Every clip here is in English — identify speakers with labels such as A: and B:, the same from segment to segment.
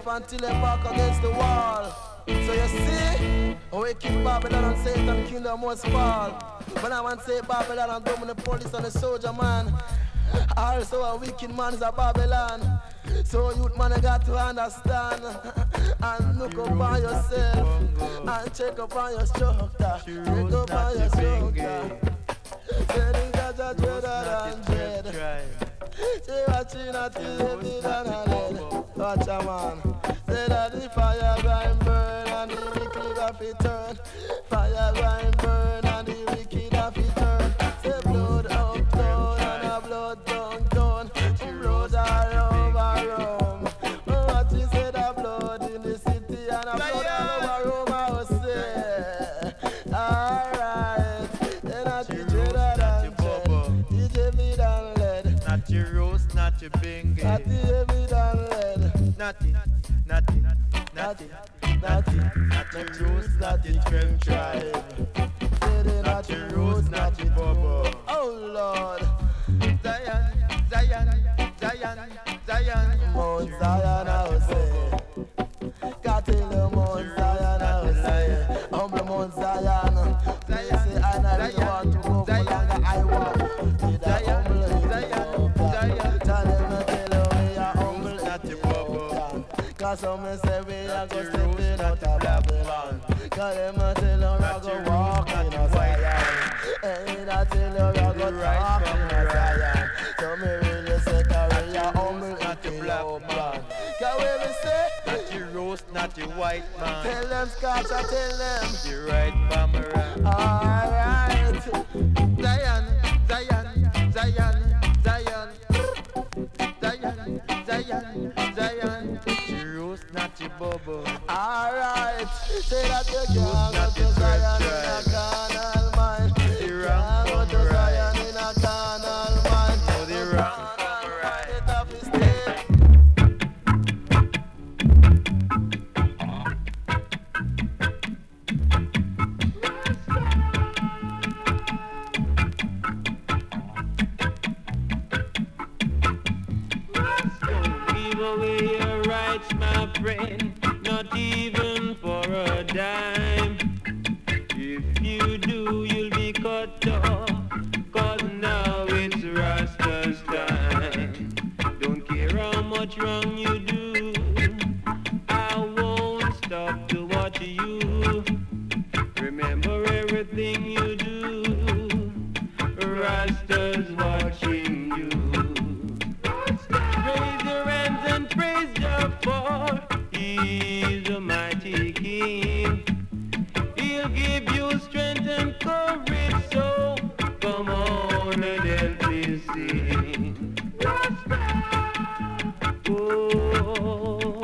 A: until they back against the wall. So you see, we keep Babylon and Satan kingdom must fall. But I want to say Babylon and government, the police and the soldier man. Also a wicked man is a Babylon. So youth man you got to understand. And look up on yourself. And check up on your structure. Check up on your structure. Say the Gaja dreader and dread. Say watching at the heavy than a lead. Watch a man. Say that the fire going burn and the wicked have to turn. Fire going burn and the wicked have to turn. Say blood up down and a blood down down. Blood all over Rome. What you say that blood in the city and a blood all over Rome I will say. Alright. Then I teach you that and DJ me down lead.
B: Not your roast, not your bingy.
A: Not the heavy down lead.
B: Natty, natty, natty, natty, not your roast, not your creme tribe. Not your roast, not your bubble.
A: Oh Lord.
B: Zion, Zion, Zion, Zion.
A: Mount Zion I will say. Cattle Mount Zion I will say. Humble Mount Zion. They say I never want to go for longer I walk. Zion, Zion, Zion. Tell them to tell them we are humble.
B: Not your bubble.
A: Cause some say we are go stepping out of Babylon. Cause them tell them we are go walk in a Zion. And I tell them we are go talk in a Zion. So me really say that we are humble
B: Not your
A: in
B: black
A: our
B: man.
A: man. Cause we will say
B: Not your roast, not your white man.
A: tell them Scotch, I tell them.
B: The right boomerang.
A: Alright.
B: Zion, Zion, Zion, Zion. Zion, Zion, Zion. Your roast, not your bubble.
A: Alright. Say that you can't go to Zion in a carnal mind.
B: The wrong
A: Can't go to Zion in a carnal mind.
B: No, the wrong boomerang.
A: It have to stay.
C: Give away your rights, my friend, not even for a dime. If you do, you'll be cut off, cause now it's Rasta's time. Don't care how much wrong you do, I won't stop to watch you. Remember everything you do, Rasta's watching you. Raise your hands and praise Jah, for He's a mighty King. He'll give you strength and courage, so come on and help me sing. Oh,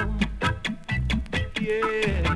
C: yeah.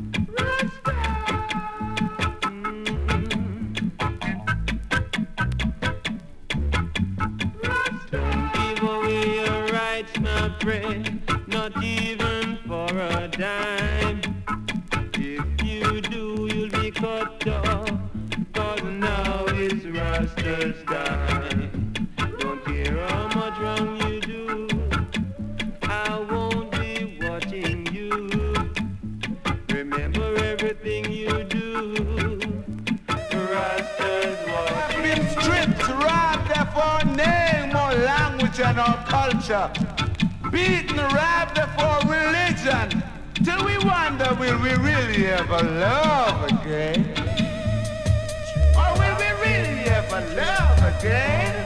C: Don't give away your rights, my friend, not even for a dime. If you do, you'll be cut off, cause now it's Rasta's time. Don't care how much wrong you do, I won't be watching you. Remember everything you do, Rasta's watching.
D: Been stripped, robbed of our name, our language and our culture. Beaten, robbed of our religion. Till we wonder, will we really ever love again? Or will we really ever love again?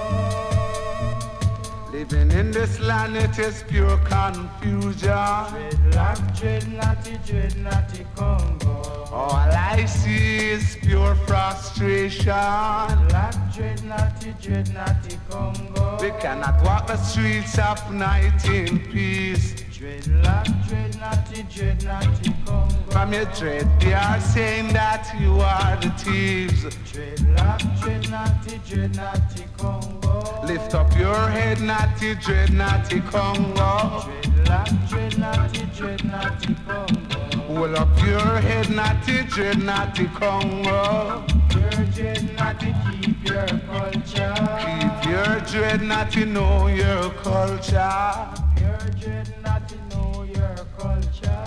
D: Living in this land, it is pure confusion.
E: Dread natty Congo.
D: All I see is pure frustration.
E: Dread natty Congo.
D: We cannot walk the streets of night in peace.
E: Dreadlock, dread natty Congo.
D: From your dread, they are saying that you are the thieves.
E: Dreadlock, dread natty Congo.
D: Lift up your head, natty, dread, natty Congo.
E: Dreadlock, dread natty Congo.
D: Hold up your head, natty, dread, natty Congo.
E: Your dread natty, keep your culture.
D: Keep your dread, natty, know your culture.
E: Your dread natty, know your culture.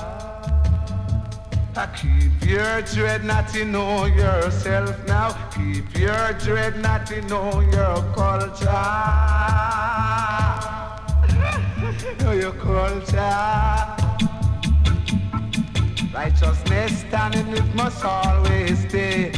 D: Keep your dreadnought, know yourself now. Keep your dreadnought, know your culture. Know your culture. Righteousness standing, it must always stay.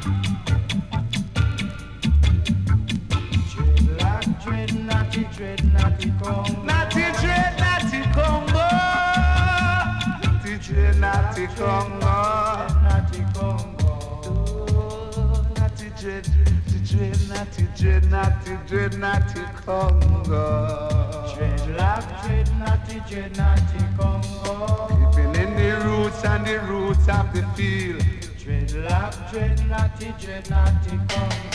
E: Dread, natty Congo.
D: Natty dread, natty Congo. Natty dread, natty Congo.
E: Natty Congo.
D: Natty dread, natty dread, natty dread, natty Congo.
E: Dreadlock, dread, natty Congo.
D: Keeping in the roots and the roots of the field.
E: Dreadlock, dread, natty Congo.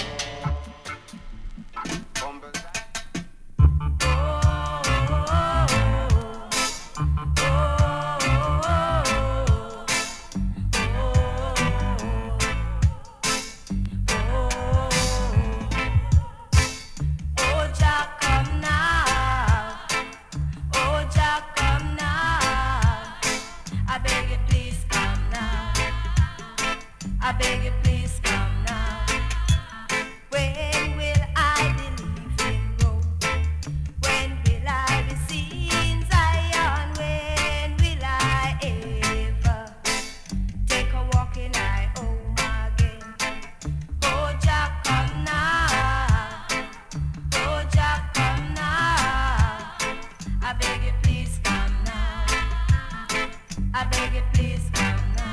F: I beg you, please come now. When will I believe in Rome? When will I be seen Zion? When will I ever take a walk in I home again? Oh, Jah, come now. Oh, Jah, come now. I beg you, please come now. I beg you, please come now.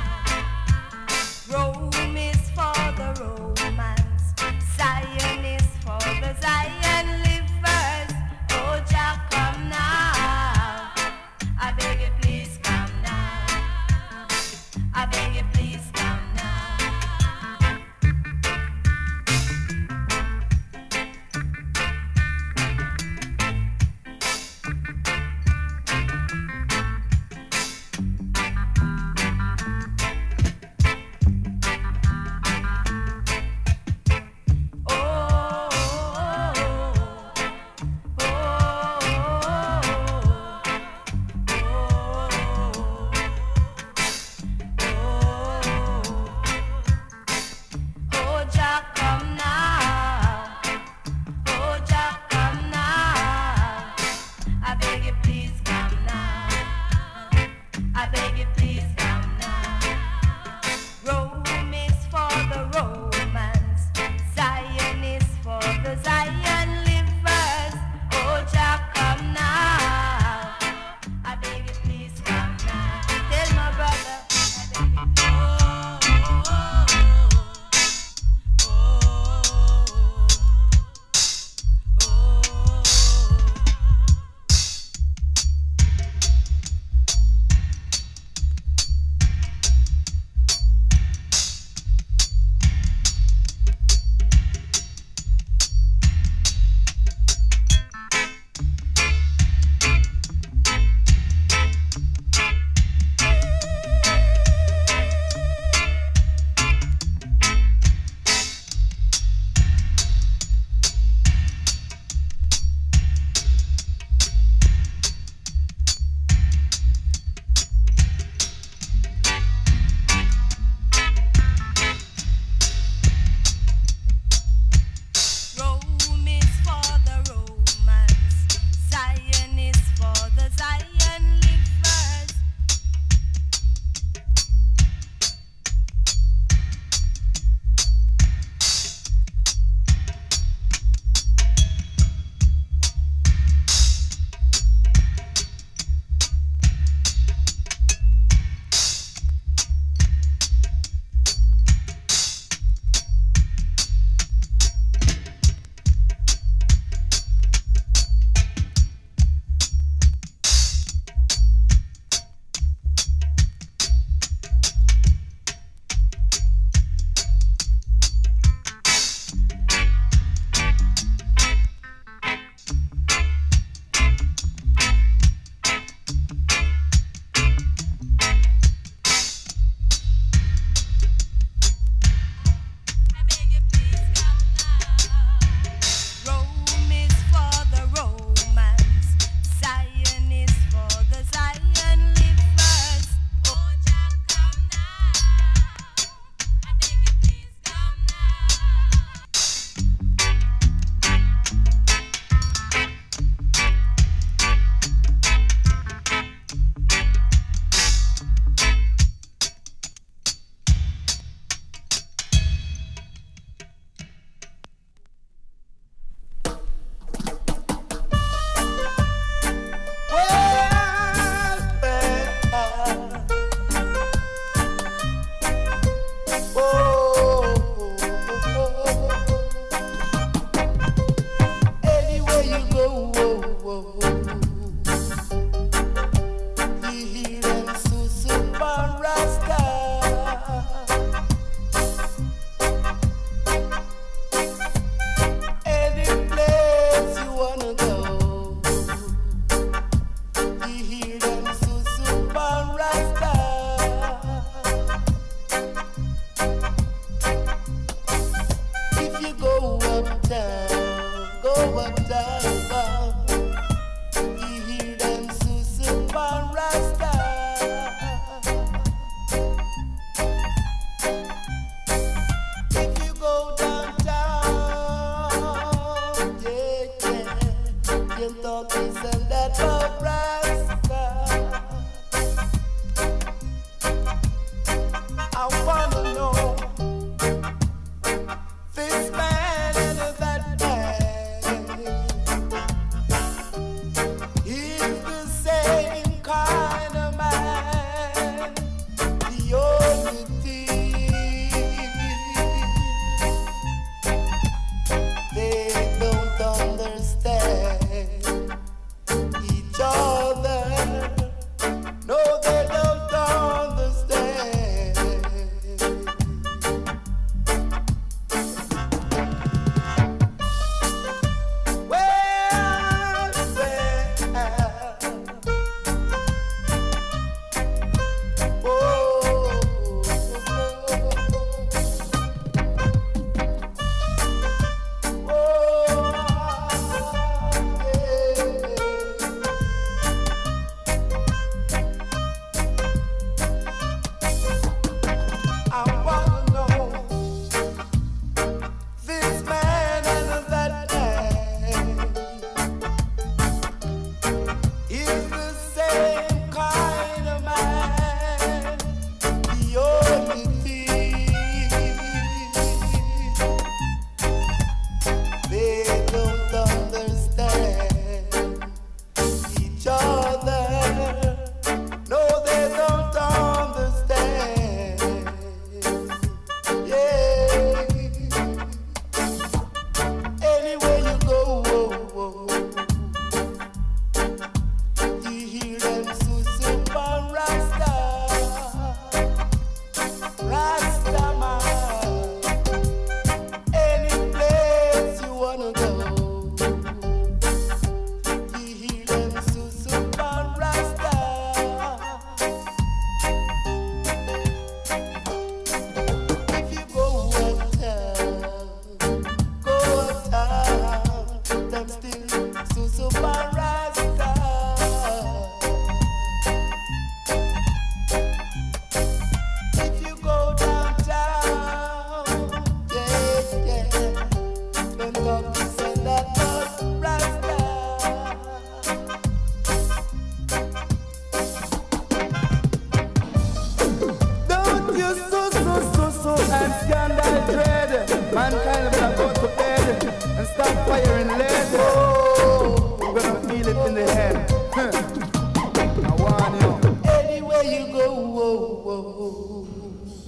F: Rome is for the Romans, Zion is for the Zion livers. Oh, Jah, come now. I beg you, please come now. I beg you, please come now.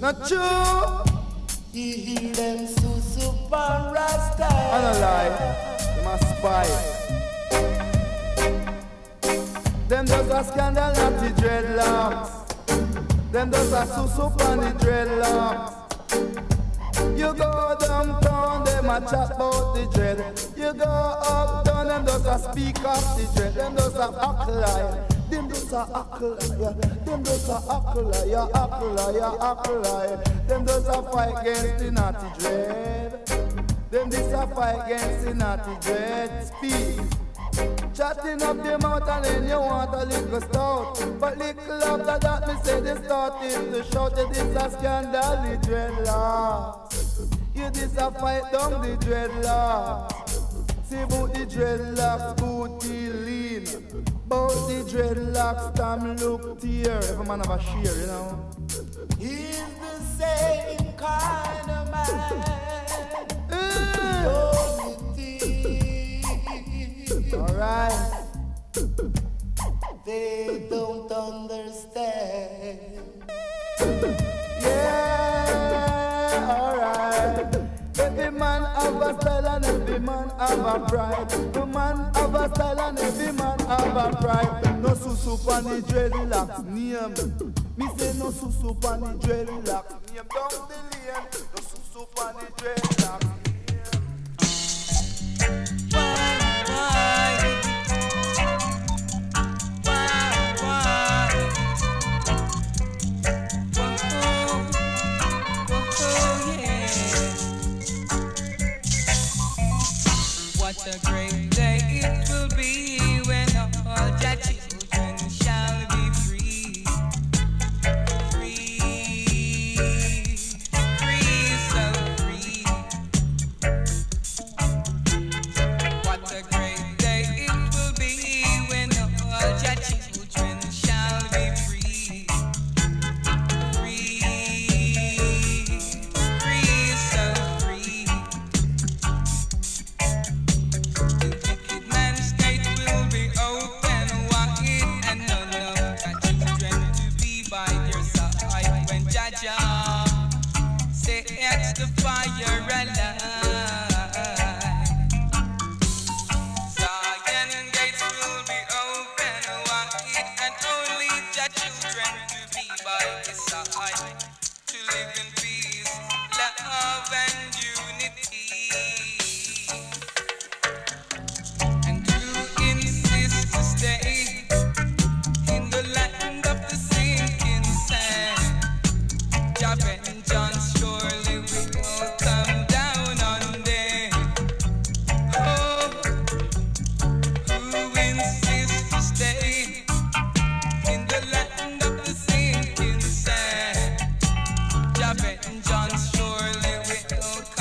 A: Not true.
B: You hear them susu pan rasta.
A: I don't lie. Them a spy. Them does a scandal not the dreadlocks. Them does a susu pan the dreadlocks. You go downtown, them a chat about the dread. You go uptown, them does a speak of the dread. Them does a act like. Them does a act like. Them does a act like. Act like, act like. Them does a fight against the naughty dread. Them does a fight against the naughty dread. Speak. Chatting up the mouth and then you want a little stout. But little after that me say they started to shout. It is a scandal, the dreadlocks. You this a fight down the dreadlocks. See about the dreadlocks, booty lean. About the dreadlocks, time look tear. Every man have a share, you know.
B: He's the same kind of man.
A: Alright.
B: They don't understand.
A: Yeah, alright. Every man have a style and every man have a pride. The man have a style and every man have a pride. No susu pan the dreadlocks name. Me say no susu pan the dreadlocks name. Down the lane. No susu pan the dreadlocks name.
G: What a great day it will be when all your children shall be free. Free, free, so free. What a great day it will be when all your children shall be free. Free, free, so free. Wicked man's gate will be open wide, and none of your children to be by your side when Jaja sets the fire alight. Zion gates will be open wide, and only your children to be by his side to live in peace, love, and unity. And to insist to stay in the land of the sinking sand. Jah vengeance surely will come down on them. Oh, who insists to stay in the land of the sinking sand? Jah vengeance surely will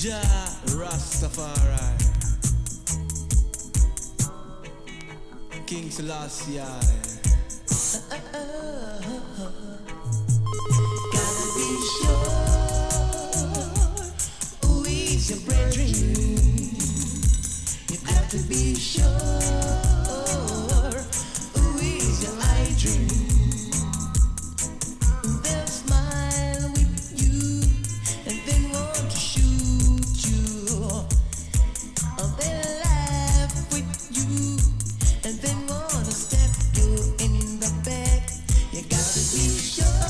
A: Jah Rastafari, King Selassie.
H: Gotta be sure who is your brethren. You have to be sure who is your eye dream. They'll smile with you and then want to shoot you. They'll laugh with you and then want to step you in the back. You gotta be sure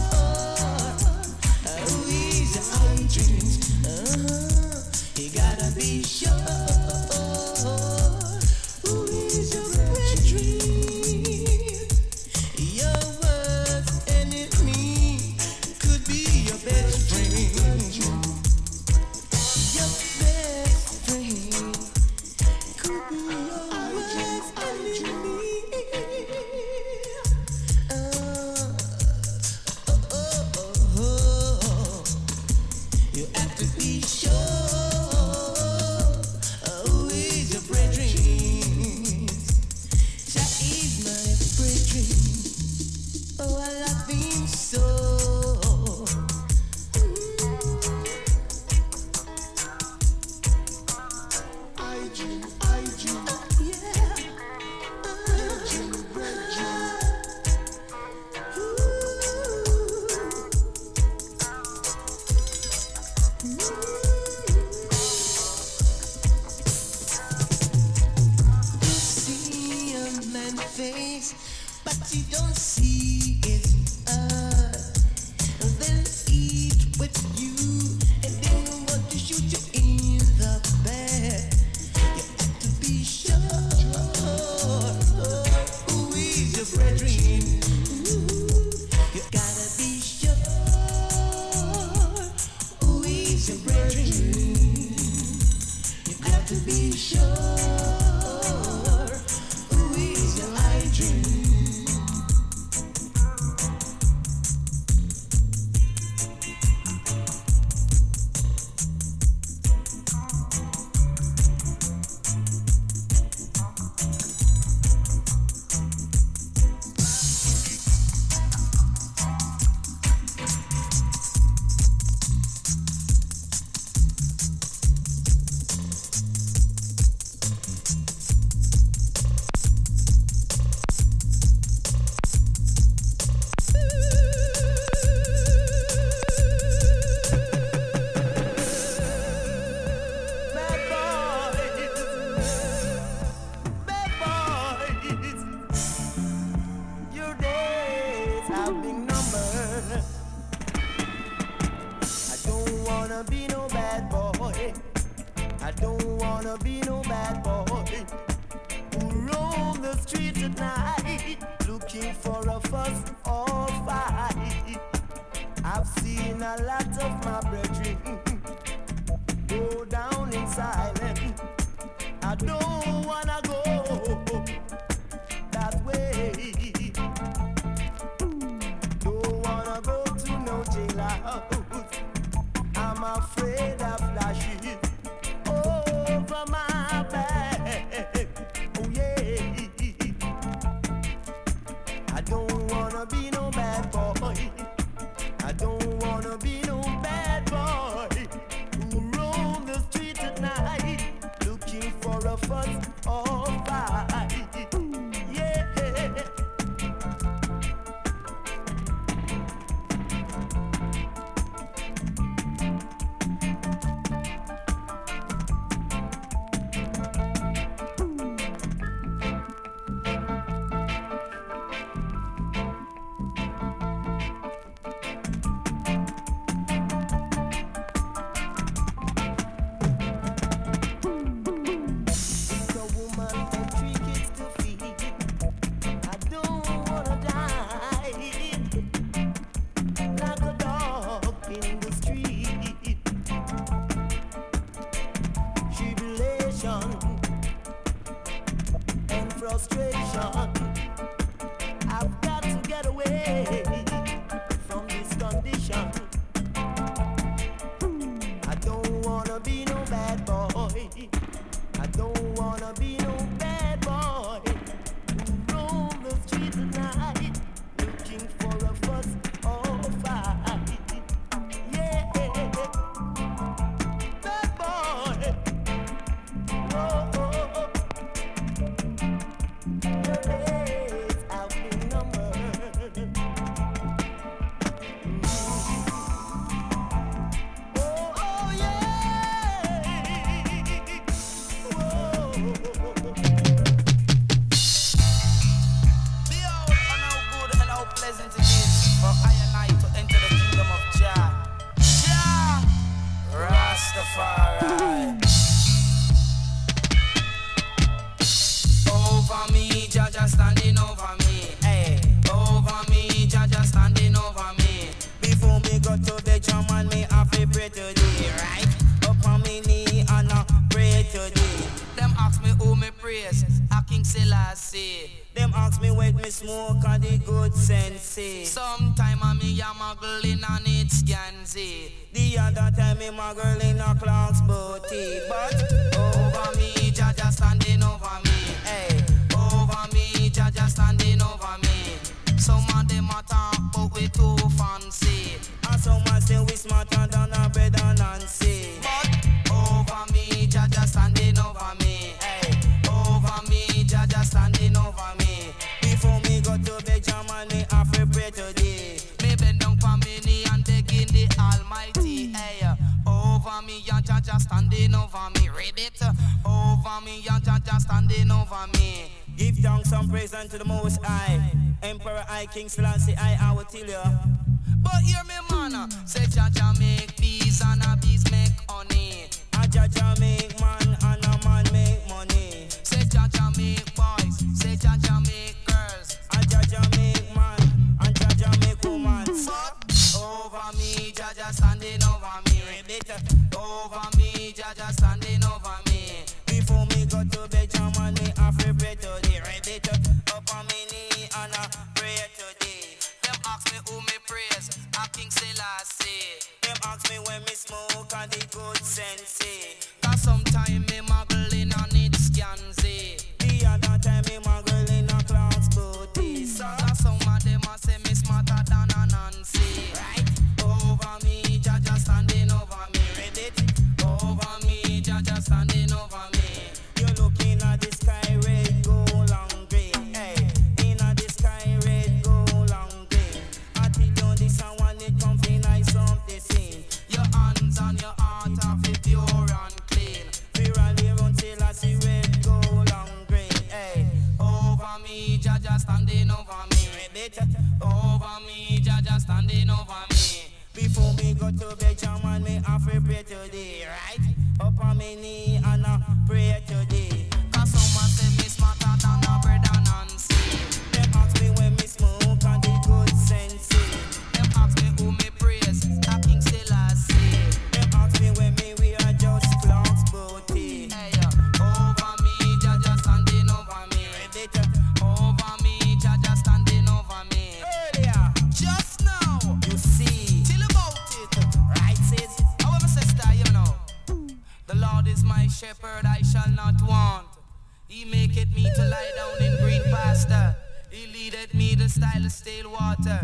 H: who is your eye dreams. You gotta be sure who is your brethren. Your worst enemy could be your best friend. Your best friend could be your worst enemy. You have to be sure who is your brethren. Jah is my brethren. Oh, I love him so. I dream, yeah. You see a man's face, but you don't see his heart. They'll eat with you, and then want to shoot you in the back. You have to be sure who is your brethren. You gotta be sure who is your brethren. You got to be sure who is your eye dream.
A: Your days have been numbered. I don't wanna be no bad boy. I don't wanna be no bad boy who roam the street at night looking for a fuss or fight. I've seen a lot of my brethren go down in silence. I don't wanna go that way. Don't wanna go to no jailhouse. I'm afraid of flashes over my back. Oh yeah. I don't wanna be no bad boy. I don't wanna be no bad boy who roam the street at night looking for a fuss or fight. Yeah.
H: us all fight. Yeah, bad boy. Whoa, your days outnumbered. Oh yeah. Whoa.
I: Behold, and how good and how pleasant it is for I and I to enter the kingdom of Jah. Jah Rastafari. Over me, Jah just standing over me. Hey, over me, Jah just standing over me. Before me go to the drum and me have to pray to thee, right? Up on me knee and I pray to thee. Them ask me who me praise, a King Selassie. Them ask me where me smoke and the good sensei. Sometime I me a muggle in and it's Ganzi. The other time me muggle in a Clark's booty. But over me, Jah just standing over me. Hey, over me, Jah just standing over me. Some of them a talk but we too fancy. And some a say we smarter than a bread and Nancy. But over me, Jah just standing over me. Hey, over me, Jah just standing over me. Before me go to the jam and me have to pray to thee. Me bend down for me knee and begging the Almighty. Hey, over me, Jah just standing over me. Read it. Over me, Jah just standing over me. Give thanks and praise unto the Most High. Emperor I, King Selassie I will tell you. But hear me, man. Say Jah make bees and a bees make honey. A Jah make man and a man make money. Say Jah make boys. Say Jah make girls. A Jah make man and Jah make woman. But over me, Jah standing over me. Over me, Jah standing over me. Before me go to bed, jam and me have to pray to thee. Up on me knee and I pray to thee. Them ask me who me praise, a King Selassie. Them ask me when me smoke and the good sensei. Cause sometime me muggle in and it's Ganzi. The other time me muggle in a Clark's booty. So some of them a say me smarter than a Nancy. Right? Over me, Jah standing over me. Read it? Over me, Jah standing over me. You're looking at the sky red, gold and green. Hey, in the sky red, gold and green. I tell you this and when it comes in I something seen. Your hands and your heart are fit pure and clean. We rally run till I see red, gold and green. Hey, over me, Jah standing over me. Read it? Over me, Jah standing over me. Before me go to bed, jam and me have to pray to thee, right? Up on me knee and I pray to thee. Cause someone say me smarter than a bread and Nancy. Them ask me when me smoke and the good sensei. Them ask me who me praise, a King Selassie. Them ask me when me we are just Clark's booty. Hey, over me, Jah standing over me. Over me, Jah standing over me. Earlier, just now, you see, till about it, right sis? However, sister, you know, the Lord is my shepherd, I shall not want. He maketh me to lie down in green pasture. He leadeth me to style of still water.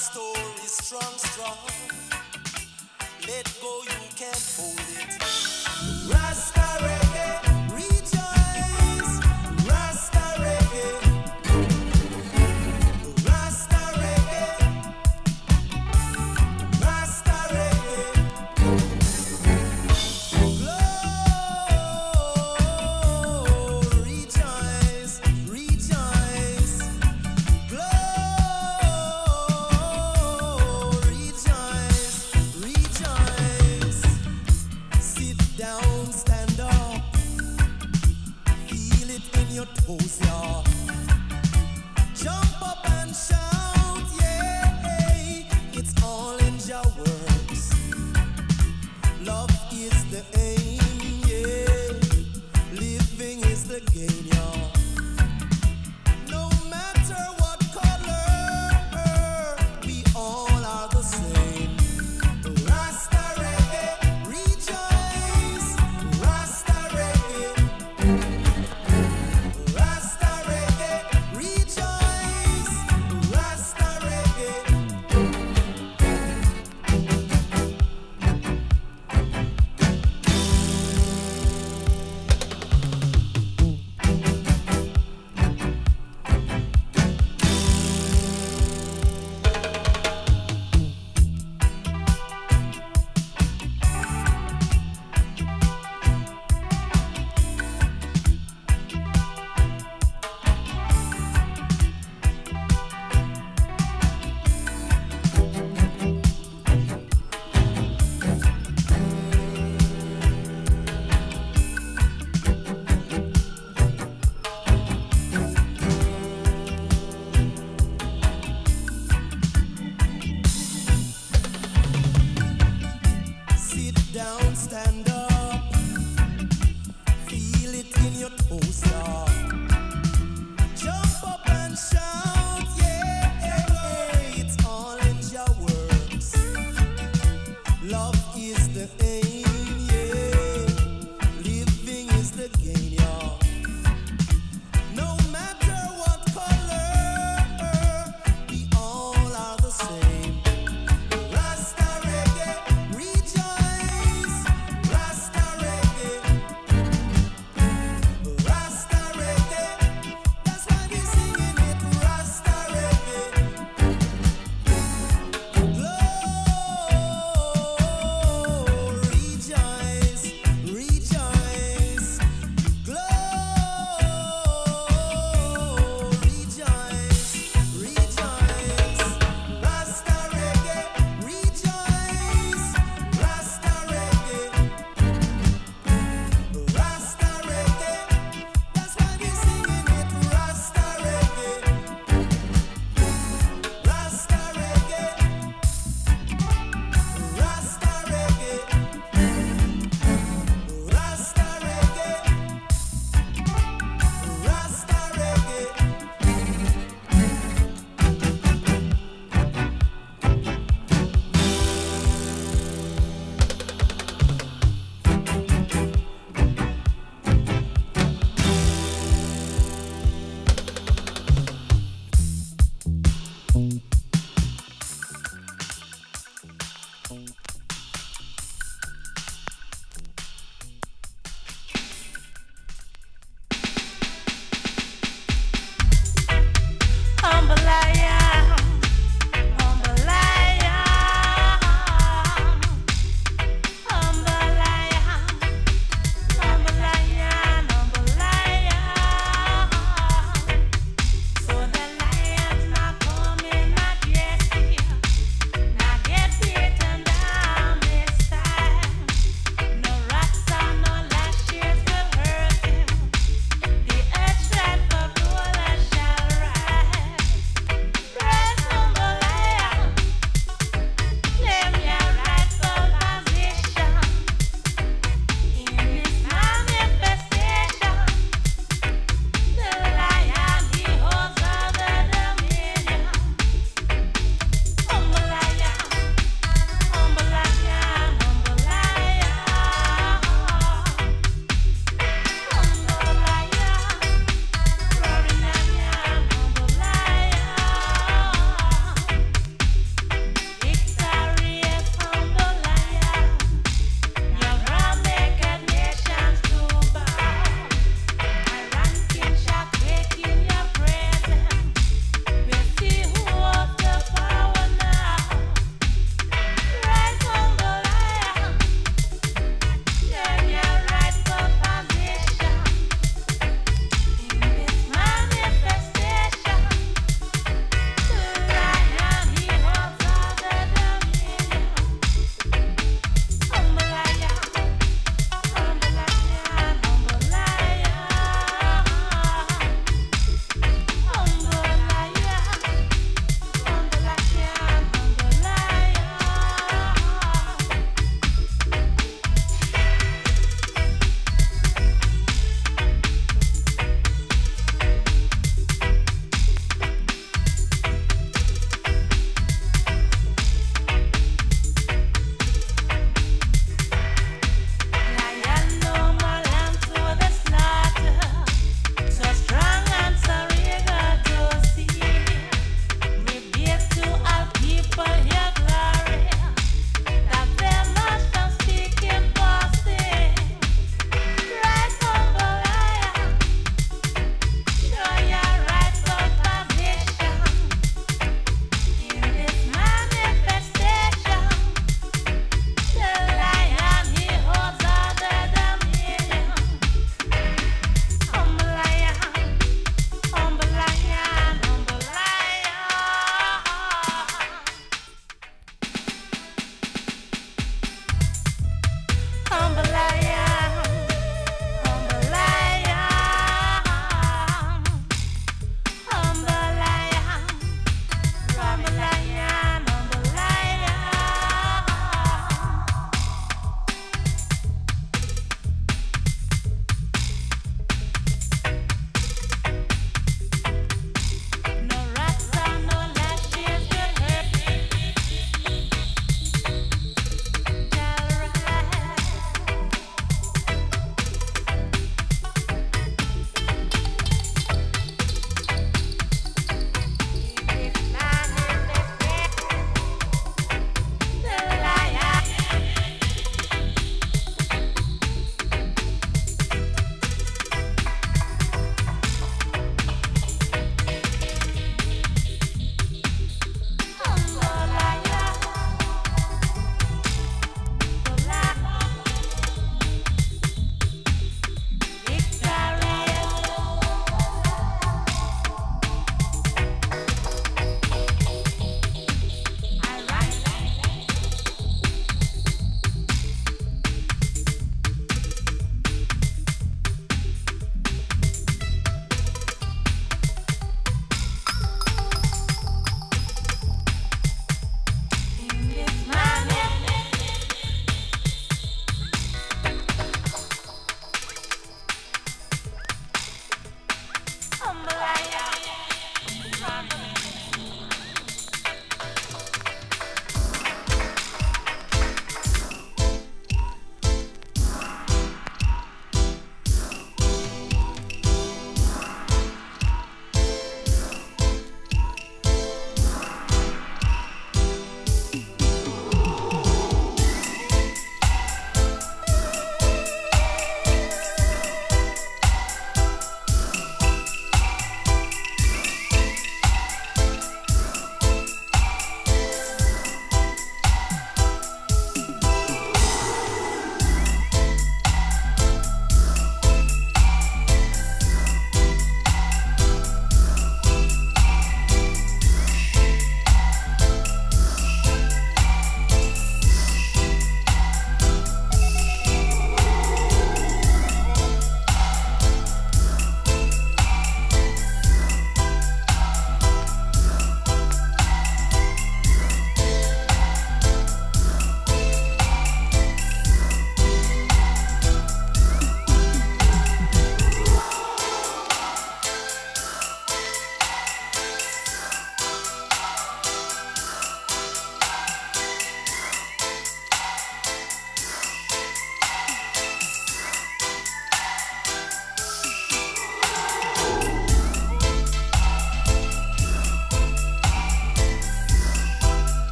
H: story strong, strong. Let go, you can't hold it. Rasta reggae, rejoice. Rasta reggae, Rasta reggae, Rasta reggae. Glory, rejoice, rejoice. Glory, rejoice, rejoice. Sit down, stand up. Feel it in your toes, y'all. Jump up and shout, yeah. It's all in your words. Love is the aim, yeah. Living is the game, y'all. No matter what color, we all are the same. Rasta reggae, rejoice. Rasta reggae, Rasta reggae.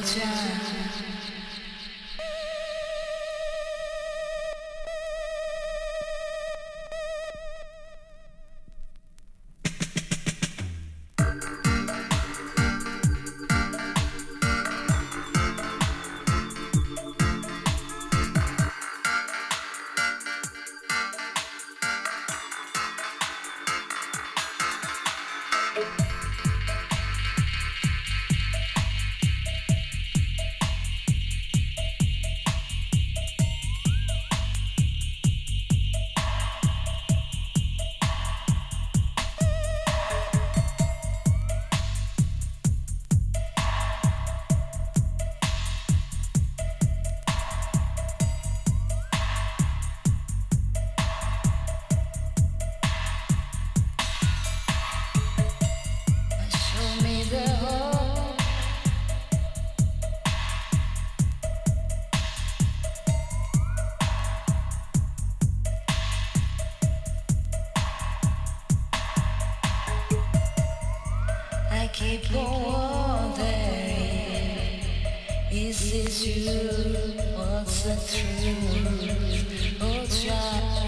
H: keep on wondering, is this you? What's the truth? Oh, try.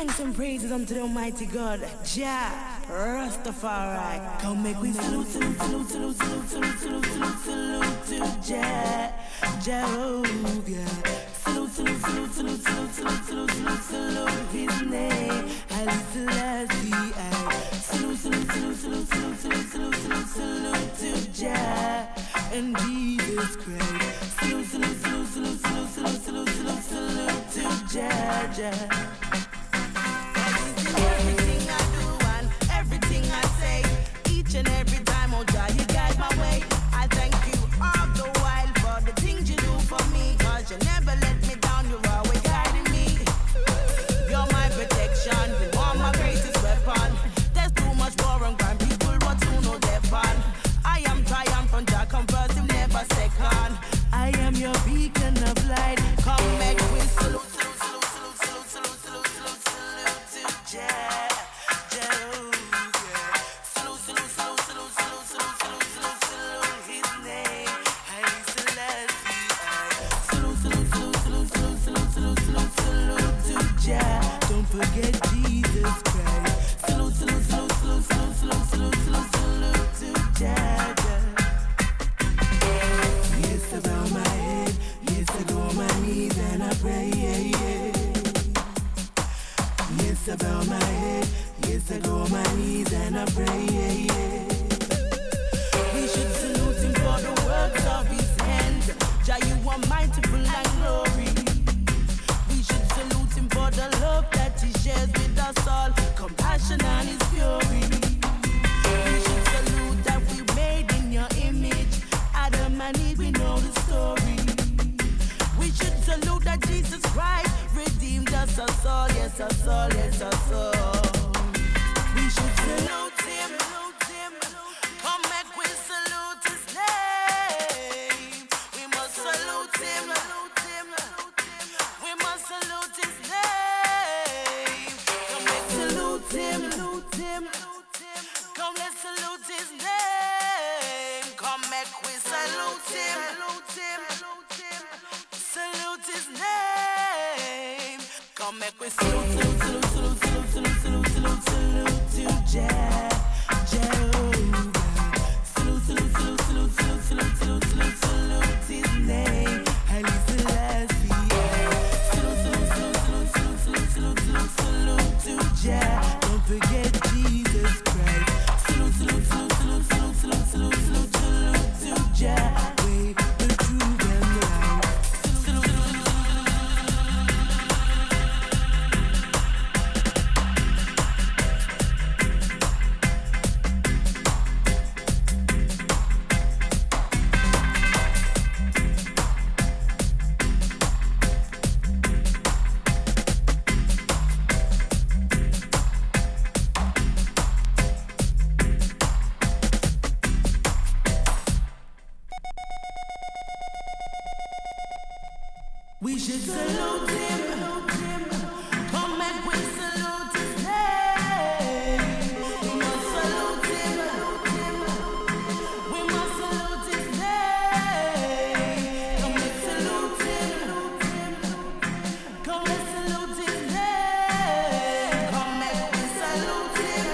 H: thanks and praises unto the Almighty God, Jah Rastafari. Come make we salute, salute, salute, salute, salute, salute, salute, salute, salute to Jah, Jehovah. Salute, salute, salute, salute, salute, salute, salute, salute, salute His name, Haile Selassie. Salute, salute, salute, salute, salute, salute, salute, salute, salute to Jah and Jesus Christ. Salute, salute, salute, salute, salute, salute, salute, salute, salute to Jah, Jah. Everything I do and everything I say, each and every time, oh Jah, you guide my way. I thank you all the while for the things you do for me, 'cause you never let me down, you're always guiding me. You're my protection, you are my greatest weapon. There's too much war and crime, people want to know their fun. I am triumphant, Jah come first, him never second. I am your beacon of light, come back with salute, salute, salute, salute, salute, salute, salute, salute, salute to Jah, Jehovah. Salute, salute, salute, salute, salute, salute, salute, salute, salute His name, Haile Selassie. Salute, salute, salute, salute, salute, salute, salute, salute, salute to Jah. Don't forget Jesus Christ. Salute, salute, salute, salute, salute, salute, salute, salute, salute to Jah, Jah. Yes, I bow my head. Yes, I go on my knees and I pray. Yeah, yeah. Yes, I bow my head. Yes, I go on my knees and I pray. Yeah, yeah. We should salute Him for the works of His hands. Jah, you are mightiful and glory. We should salute Him for the love that He shares with us all, compassion and His fury. We should salute that we made in Your image. Adam and Eve, we know the story. We should salute that Jesus Christ redeemed us all, yes, us all, yes, us all. We should salute Him. Come make we salute His name. We must salute Him. We must salute His name. Come let's salute Him. Come let's salute His name. Come make we salute Him. Salute His name. Come make we salute, salute, salute, salute, salute, salute, salute, salute, salute to Jah, Jehovah. Salute, salute, salute, salute, salute, salute, salute, salute, salute His name, Haile Selassie. Salute, salute, salute, salute, salute, salute, salute, salute, salute to Jah. Don't forget Jesus Christ. Salute, salute, salute, salute, salute, salute, salute, salute, salute to Jah. Way, the truth and the light. Salute, salute, salute. We should salute Him. Come and we salute His name. We must salute Him. We must salute His name. Come and salute Him. Come and salute His name. Come and we salute Him.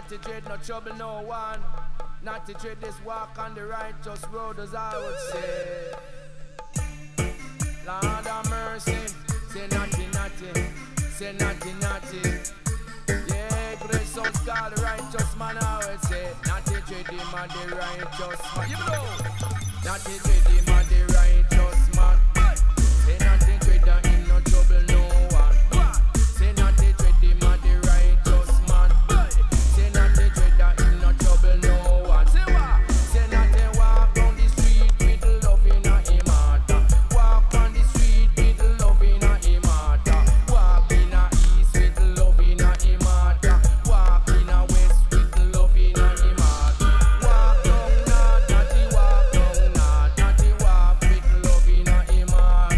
J: Not to dread no trouble, no one. Not to tread this walk on the righteous road, as I would say. Lord of mercy, say naughty, naughty, say naughty, naughty. Yeah, grace of God, the righteous man, I would say. Naughty tread him and the righteous man. You know, naughty tread him and the righteous man. Say naughty tread him, no trouble, no one. Say naughty tread him and the righteous man. Say naughty tread him, no trouble, no one. Say what? Say naughty walk down the street with love in a him heart. Walk on the street with love in a him heart. Walk in a east with love in a him heart. Walk in a west with love in a him heart. Walk down north, naughty walk down north. Naughty walk with love in a him heart.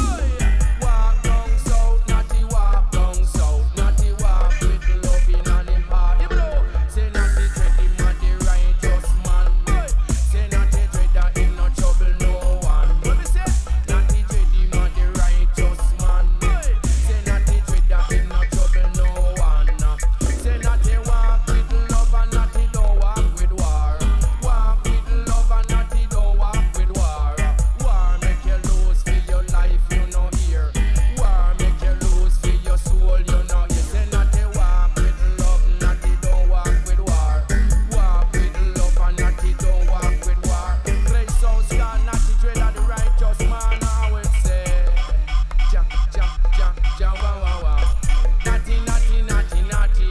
J: Walk down south, naughty walk down south. Naughty walk with love in a him heart. Say naughty tread him and the righteous man. Say naughty tread him, no trouble no one. Naughty tread him and the righteous man. Say naughty tread him, no trouble no one. Say naughty walk with love and naughty don't walk with war. Walk with love and naughty don't walk with war. War make you lose for your life, you know here. War make you lose for your soul, you know. You say naughty walk with love, naughty don't walk with war. Walk with love and naughty don't walk with war. Great sounds God, naughty dread of the righteous man, I would say. Ja, ja, ja, ja, wow, wow, wow. Naughty, naughty, naughty, naughty.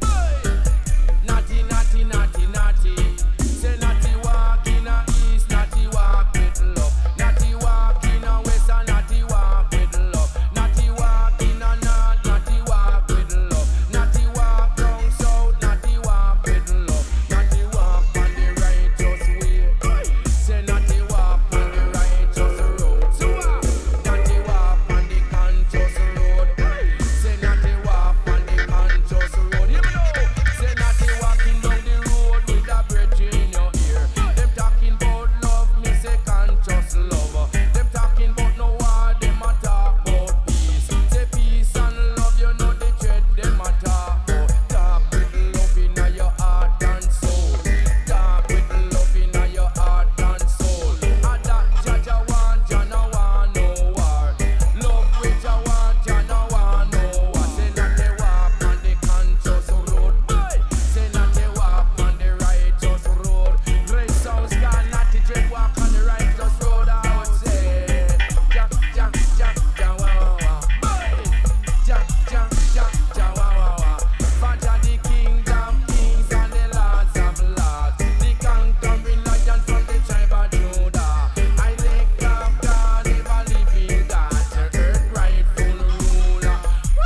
J: Naughty, naughty, naughty, naughty. Say naughty walk in a east, naughty walk with love. Naughty walk in a west, and naughty walk with love. Naughty walk in a north, naughty walk with love. Naughty walk down south, naughty walk with love. Naughty walk on the righteous way. Say naughty walk on the righteous road. Naughty walk on the conscious road. Say naughty walk on the conscious road. You know, say naughty walking down the road with a bridge in your ear. Them talking about love, me say conscious love. Them talking about no war, them a talk about peace. Say peace and love, you know the tread, them a talk about. Talk with love in your heart and soul. Talk with love in your heart and soul. And that Jaja want, you no want no war. Love with you want, you no want no war. Say that they walk on the conscious road. Say that they walk on the righteous road. Great sounds God, not to dread walk on the righteous road, I would say. Jack, jack, jack, jack, wow, wow, wow. Jack, jack, jack, jack, wow, wow, wow. Father the King of kings and the Lords of lords. The conquering lion from the tribe of Judah. I lick up God, never living God. The earth rightful ruler.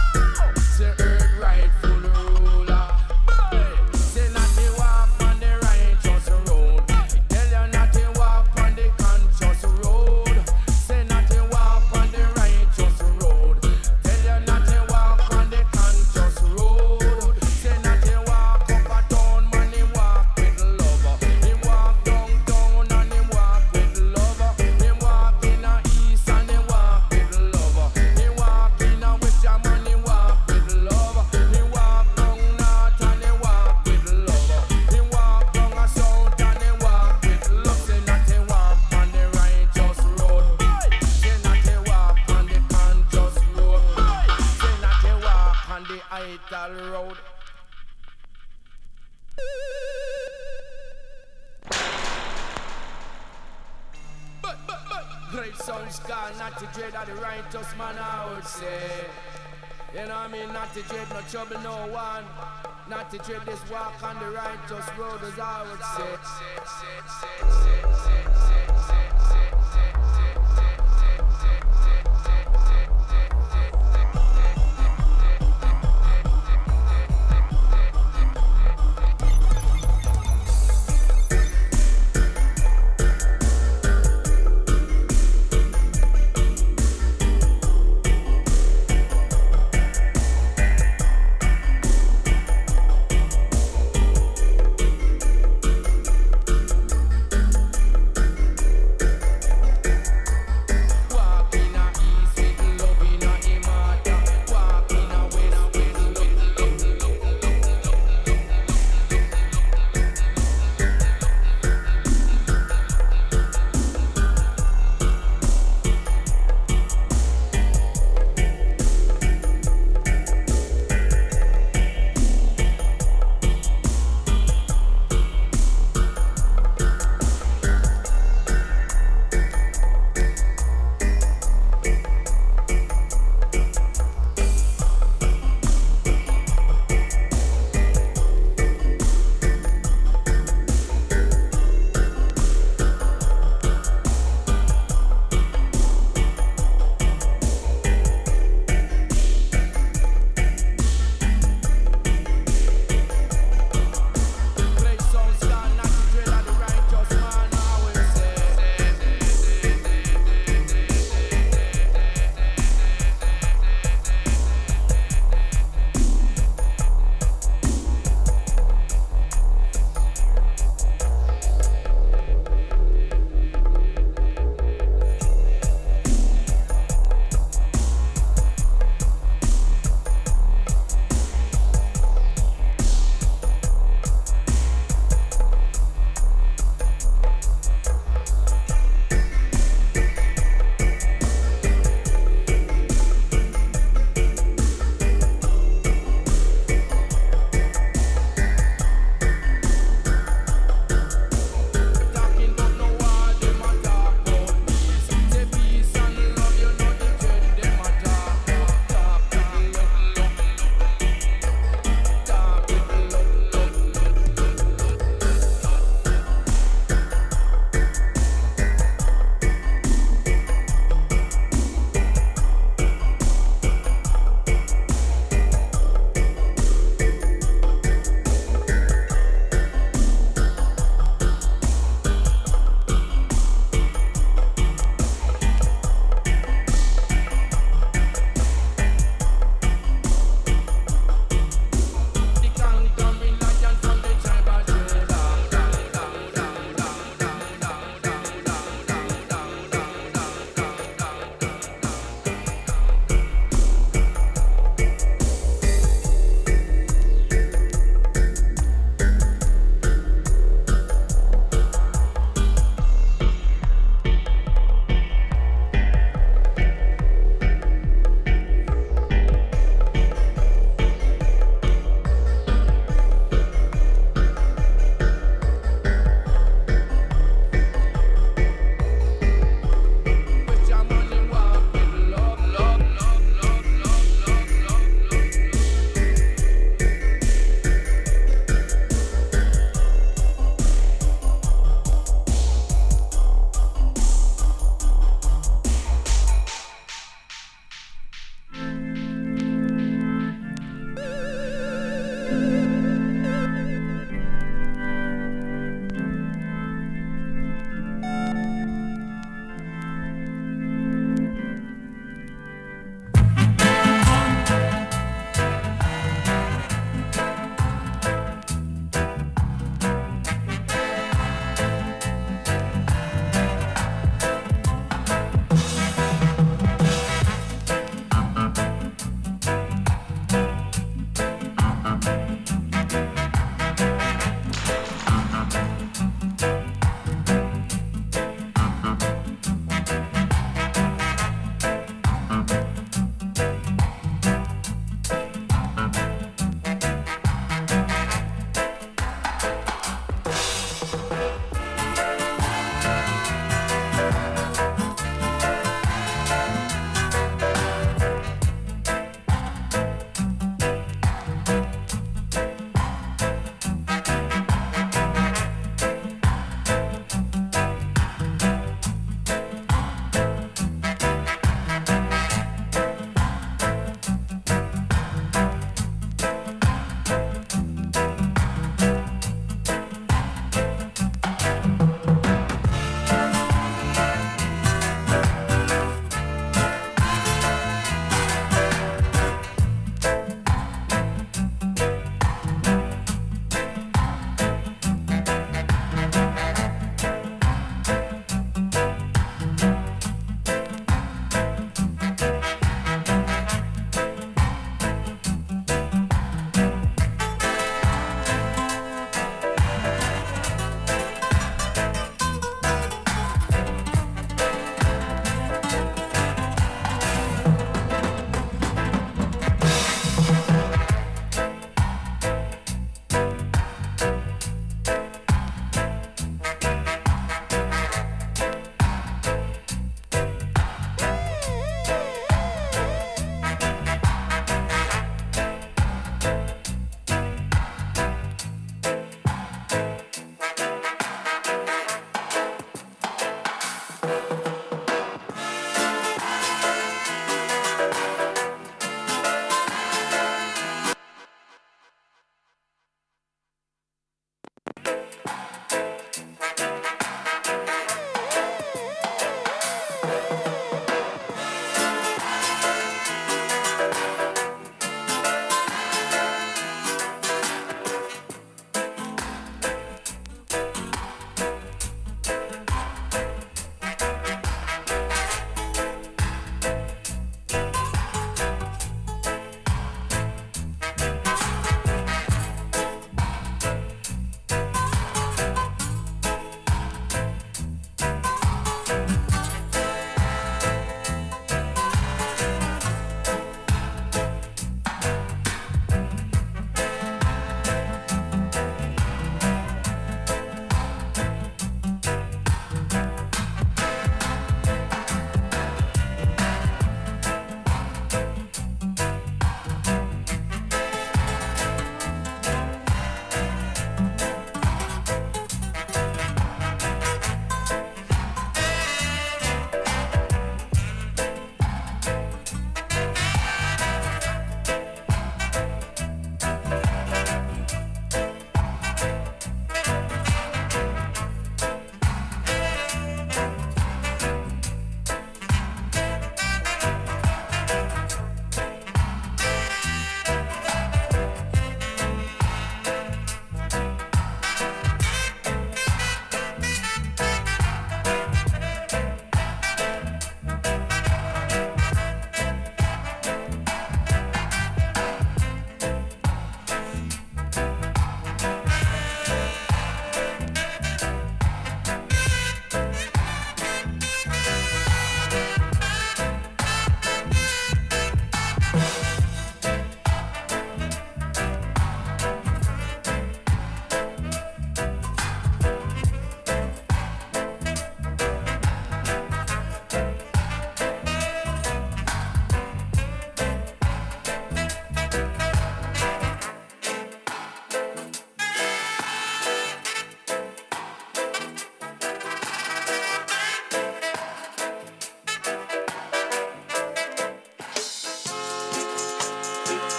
J: The earth rightful ruler. Say not to walk on the righteous road. Tell you not to walk on the conscious road. Say not to walk on the righteous road. Tell you not to walk on the conscious road. Say not to walk up a town, man, he walk with love. He walk downtown and he walk with love. He walk in the east and he walk with love. He walk in the west, man, he walk with love. He walk down north and he walk with love. He walk down a south and he walk with love. Say not to walk on the righteous road. Say not to walk on the conscious road. Say not to walk on the idle road. Great sounds God, not to dread of the righteous man, I would say. You know what I mean? Not to dread no trouble, no one. Not to dread this walk on the righteous road, as I would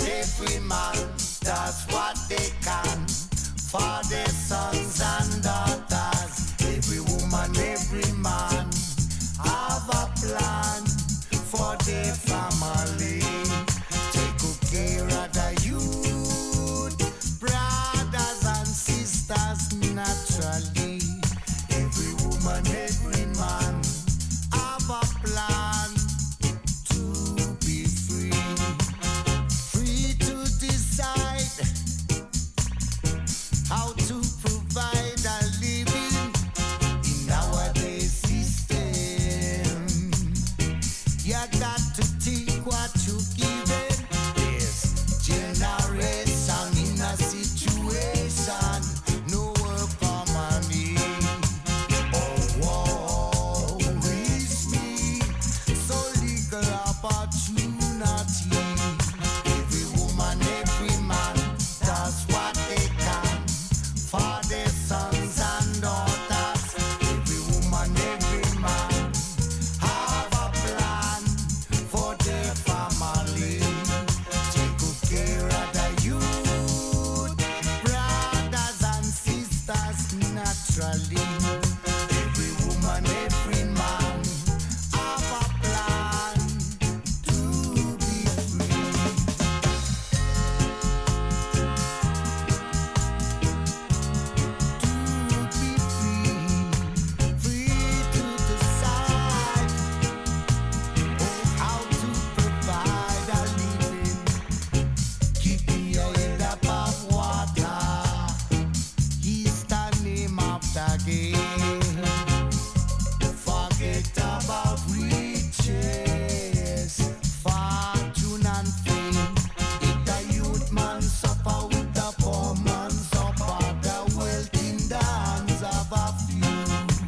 H: every man does what they can for their sons and daughters. Every woman, every man have a plan for their family. Take good care of the youth, brothers and sisters naturally. Every woman, every man have a plan to be free. Free to decide how to provide a living in nowadays system. You got to take what you given. This generation in a situation, no work for money. Oh, woe is me, so legal opportunity. Every woman, every man does what they can for their sons and daughters. Every woman, every man have a plan for their family. Take good care of the youth, brothers and sisters naturally. Every woman, every man have a plan to be free. To be free, free to decide how to provide a living. Keeping your head above water is the name of the game. Forget about riches, fortune and fame. If the youth man suffer with the poor man suffer, the wealth in the hands of a few.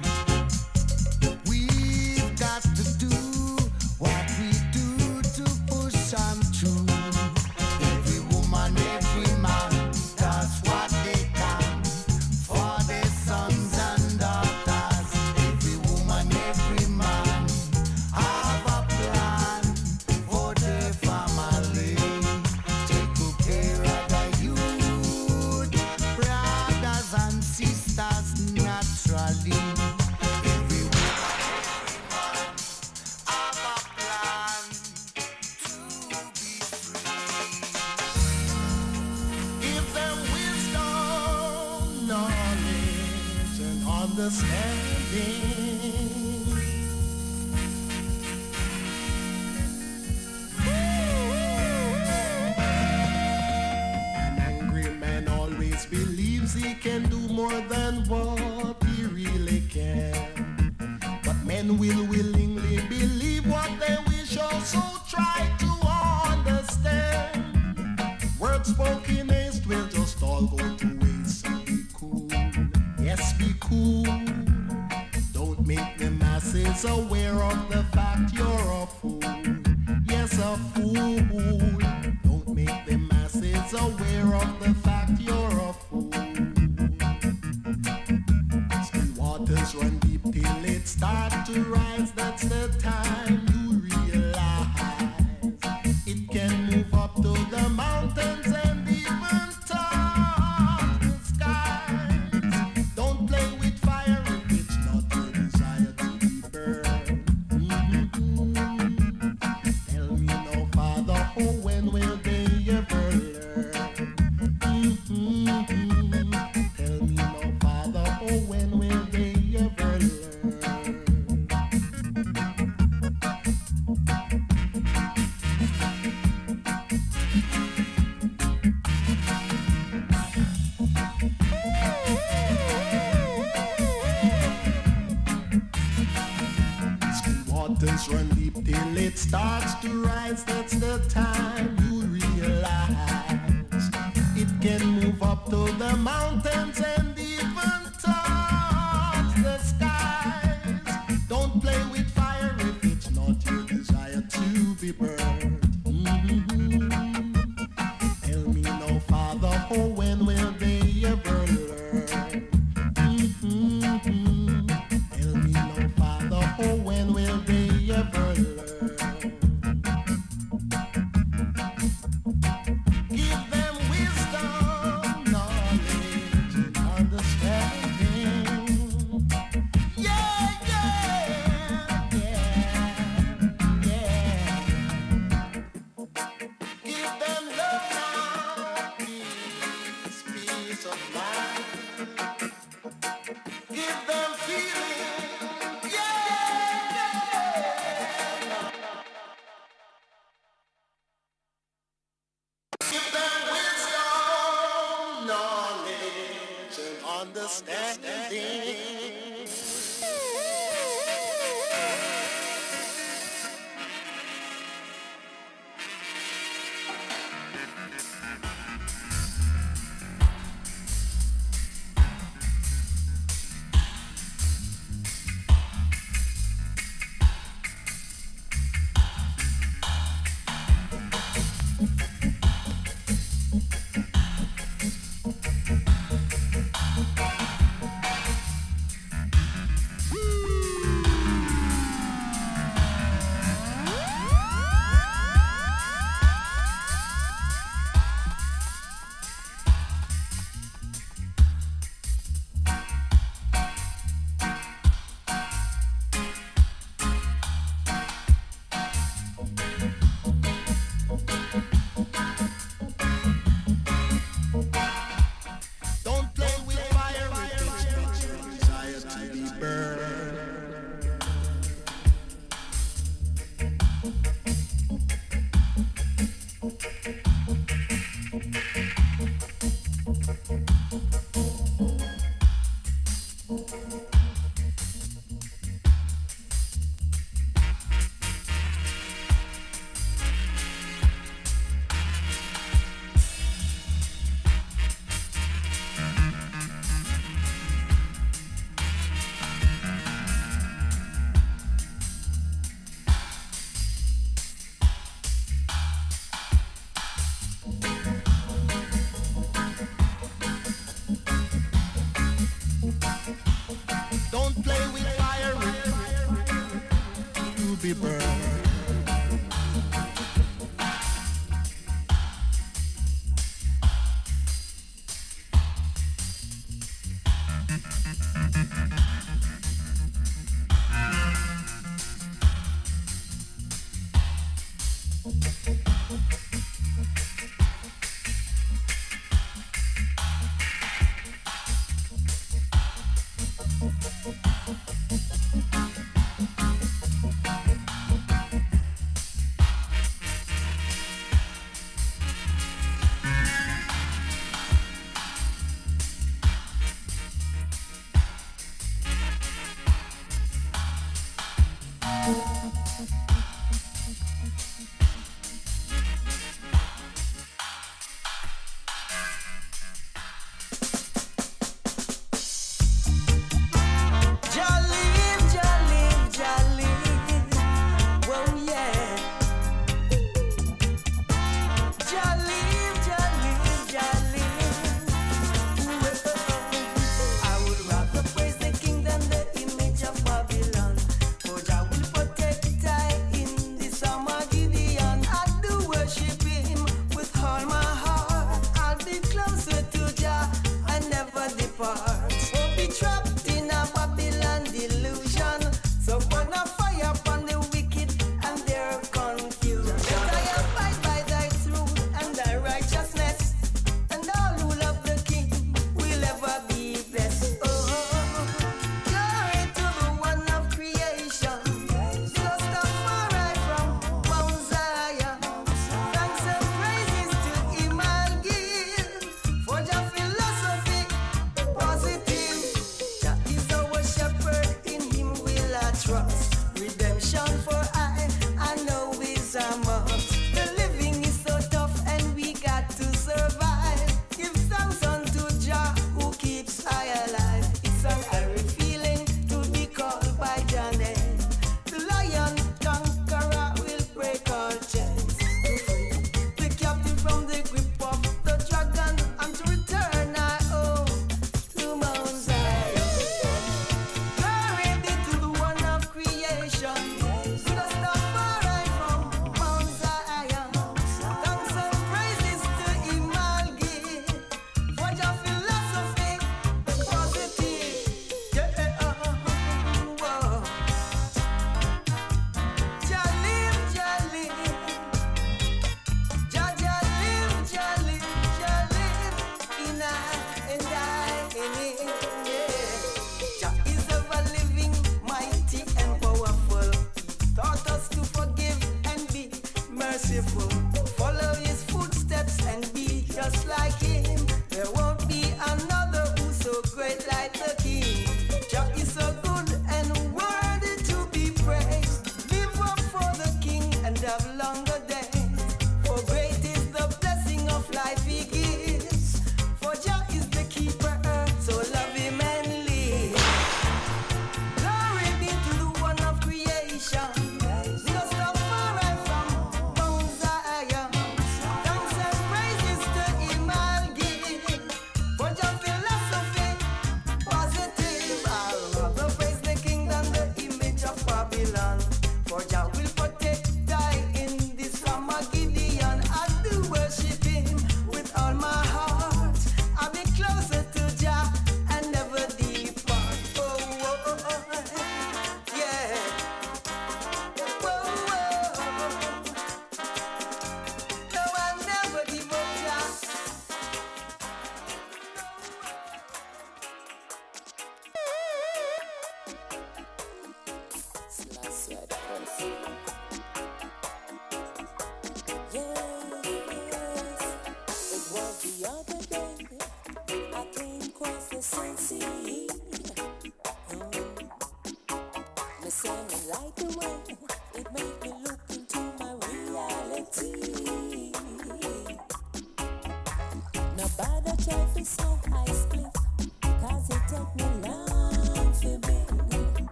H: We've got to do what we do to push on through. Every woman, every man does what they can for their sons and daughters. Every woman, every man have a plan for their family. Take good care of the youth, brothers and sisters naturally. Every woman, every man have a plan to be free. Give them wisdom, knowledge, and understanding. An angry man always believes he can do more than what he really can. But men will willingly believe what they wish, also try to understand. Words spoken in haste will just all go to waste. So be cool, yes, be cool. Don't make the masses aware of the fact you're a fool. Yes, a fool. Don't make the masses aware of the fact you're a fool. Still waters run deep till it starts to rise. That's the time you realize it can move up to the mountains and even touch the skies. Don't play with fire if it's not your desire to be burned. Tell me no, Father, oh, when will they ever learn? Tell me no, Father, oh, when will they ever learn? Still waters run deep till it starts to rise. That's the time you realize it can move up to the mountains and even touch the skies. Don't play with fire if it's not your desire to be burned. Tell me no, Father, oh, when will they ever learn? Tell me no, Father, oh, when will they ever learn?
A: Give them love now, peace, peace of mind. Give them feeling, yeah. Give them wisdom, knowledge, and understanding.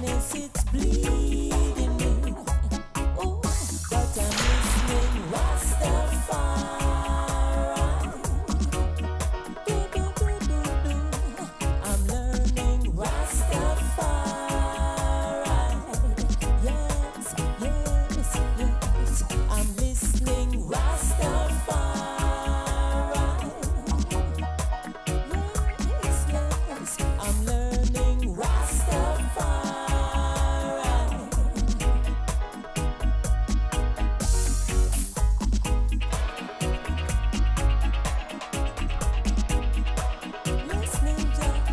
H: sickness, it's bleeding me. Oh, but I'm listening, Rastafari. I'm learning Rastafari. Yes, yes, yes. I'm listening Rastafari. Yes, yes. I'm learning Rastafari. Listening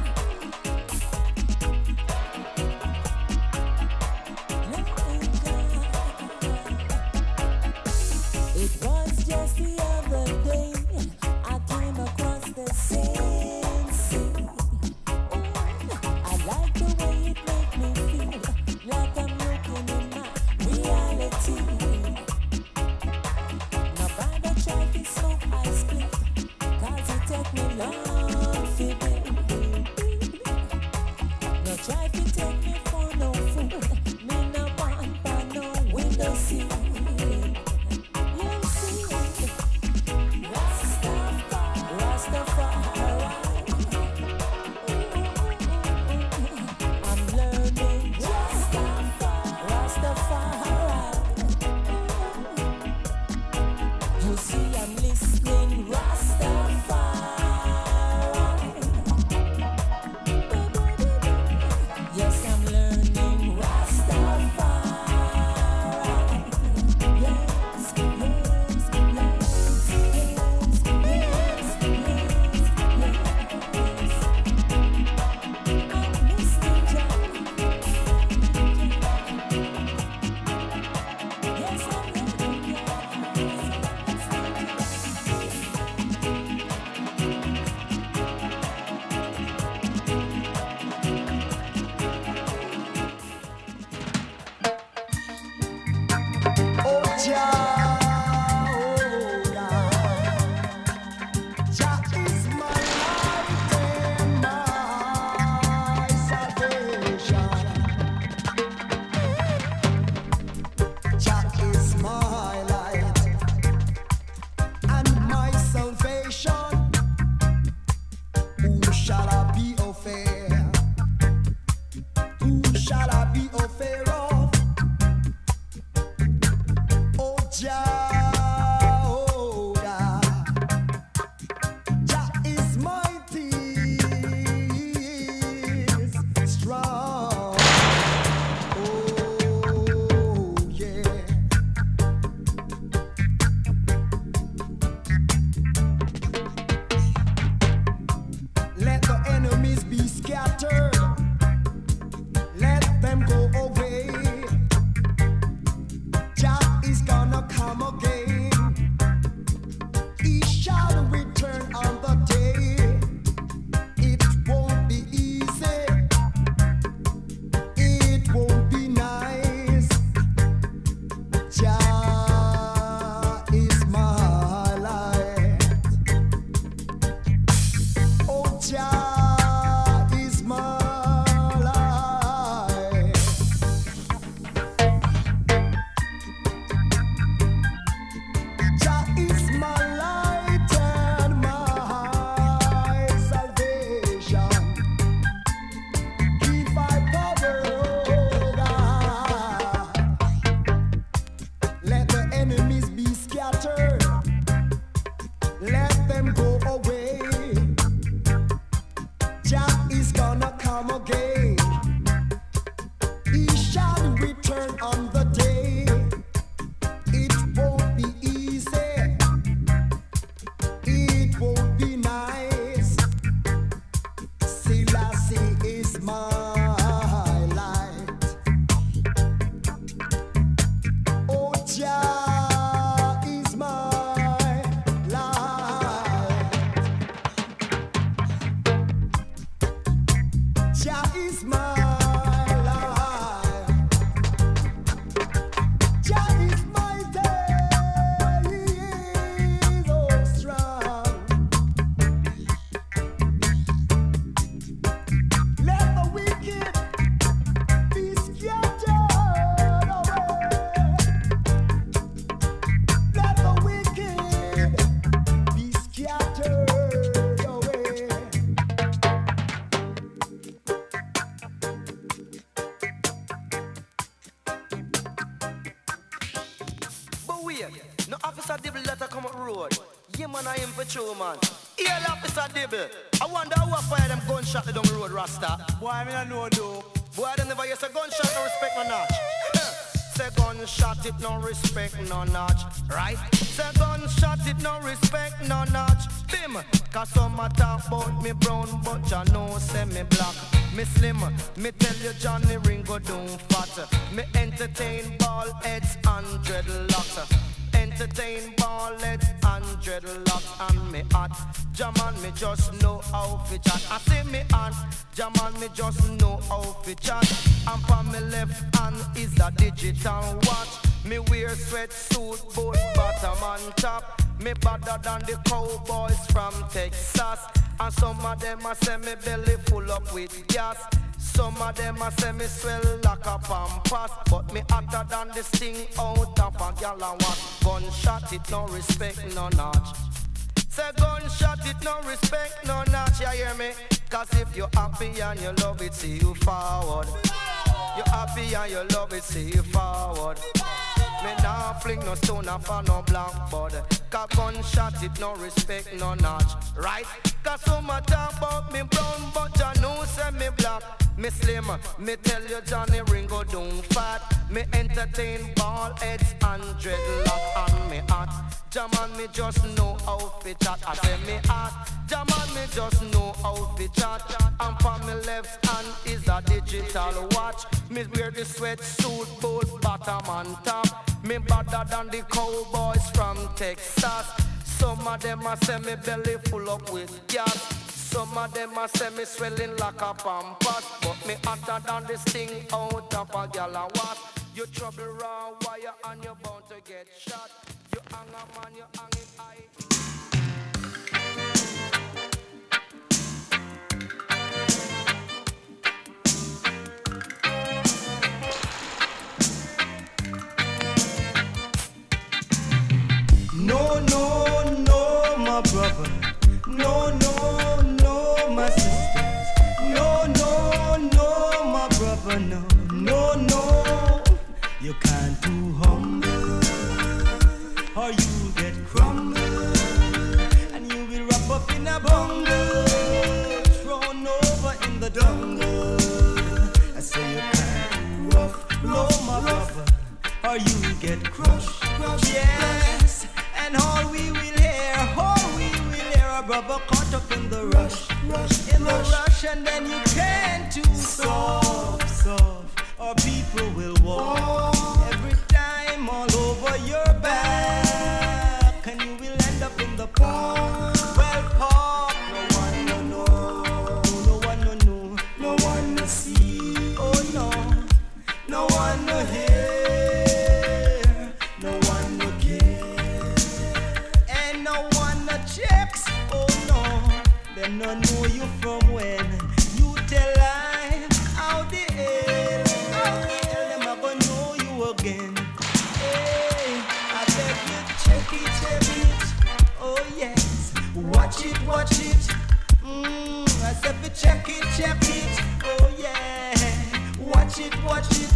H: It was just the other day I came across the same scene. I like the way it made me feel like I'm looking in my reality. Now bother try to smoke I split, 'cause it take me long to build. No try to take me for no fool. Me no want by no window seat. You see, Rastafari. I'm learning Rastafari. You see, I'm listening Rastafari. Yes, I'm learning Rastafari. Yes, yes, yes, yes, yes, yes, yes. I'm listening, Jah. Yes, I'm learning,
A: Oh, Jah, oh, God. Jah is my light and my salvation. Jah is my light and my salvation. Who shall I be afraid? Who shall I be afraid of? Oh, Jah, oh, God. Jah is mighty, strong. Oh, yeah. Let the enemies be scattered. Let them go away. Jah is gonna come again. He shall return on the day. It won't be easy. It won't be nice. Jah is my light. Oh, Jah is my light. Jah is my light and my salvation. Give I power, oh God. Let the enemies be scattered. Let them go away. Jah is gonna come again. He shall return on the day. It won't be easy. It won't be nice. Selassie is my light. Oh, Jah is my light. Jah is my light. But wait, no officer Dibble let her come up road. Yeah, man, I am for true, man. Here, officer Dibble. I wonder who fire them gunshot down the road, Rasta.
B: Boy, I mean, I know, though.
A: Boy, I don't never hear say gunshot, no respect, no notch. Say gunshot, it no respect, no notch. Right? Say gunshot, it no respect, no notch. Bim, cause some a talk about me brown, but ya know say me black. Me slim, me tell you Johnny Ringo don't fat. Me entertain ball heads and dreadlocks. Entertain ball heads and dreadlocks and me hot. Jaman, me just know how to chat. I say me hot. Jaman, me just know how to chat. And from me left hand is a digital watch. Me wear sweatsuit, both bottom and top. Me better than the cowboys from Texas. And some of them a say me belly full up with gas. Some of them a say me swell like a pampas. But me hotter than the sting out of a gal and what. Gunshot it no respect no notch. Say gunshot it no respect no notch. You hear me? Cause if you're happy and you love it, see you forward. You're happy and you love it, see you forward. Me nah fling no stone up on no blackboard. Cause gunshot it no respect no notch. Right? Cause some a talk about me brown, but you know say me black. Me slim, me tell you Johnny Ringo don't fat. Me entertain ball heads and dreadlock and me hot. Jaman, me just know how to chat. I say me hot. Jaman, me just know how to chat. And for me left hand is a digital watch. Me wear the sweatsuit, both bottom and top. Me better than the cowboys from Texas. Some of them a say me belly full up with gas. Some of them a say me swelling like a pampas. But me hotter than the sting out of a gal and what. You trouble raw wire and you're bound to get shot. You hang a man, you hang it high.
H: No, no, no, my brother. No, no, no, my sisters. No, no, no, my brother. No, no, no. You can't do humble, or you get crumbled, and you will wrap up in a bungle, thrown over in the jungle. I say you can't do rough, blow, my brother, or you get crushed. Yes. And all we will hear, a brother caught up in the rush, in the rush, and then you can't do soft, or people will walk every time all over your back, and you will end up in the park. Well, park, no one no know, no one no know, no one no see, oh no, no one no hear, no one no care, and no one no checks. Oh no, them no know you from when you tell lie. How the hell them a gonna know you again? Hey, I beg you check it. Oh yes, watch it. I said we check it. Oh yeah, watch it.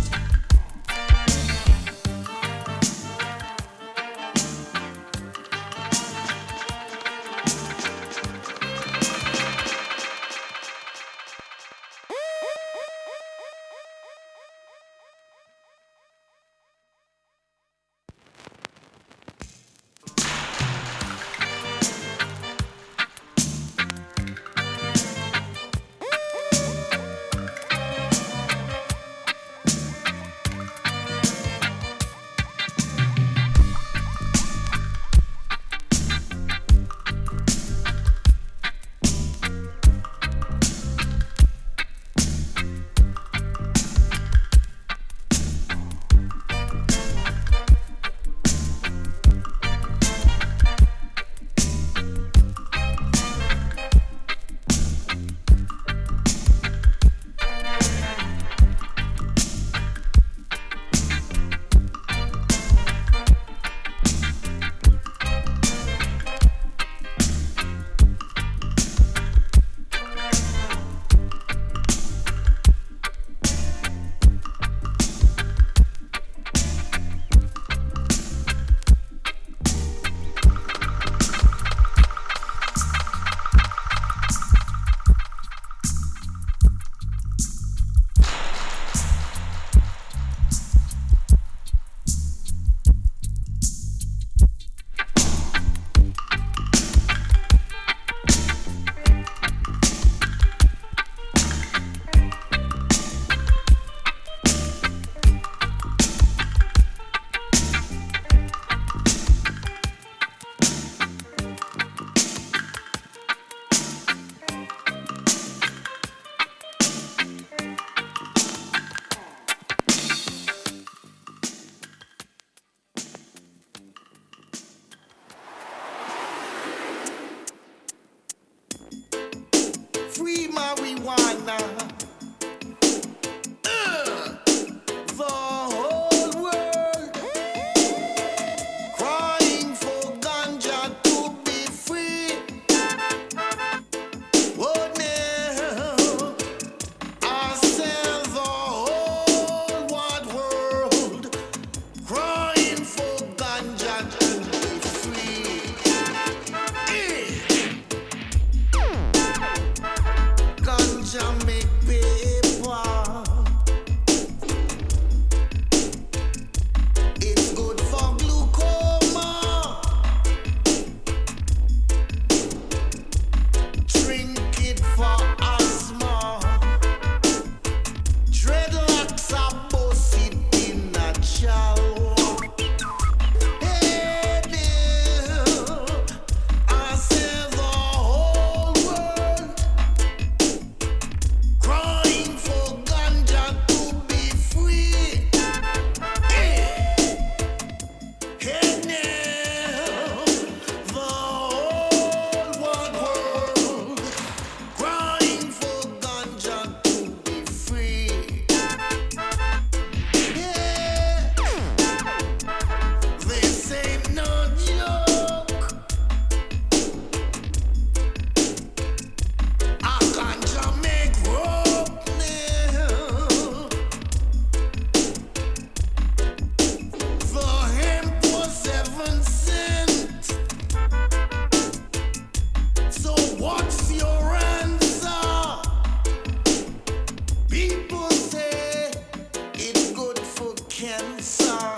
H: cancer.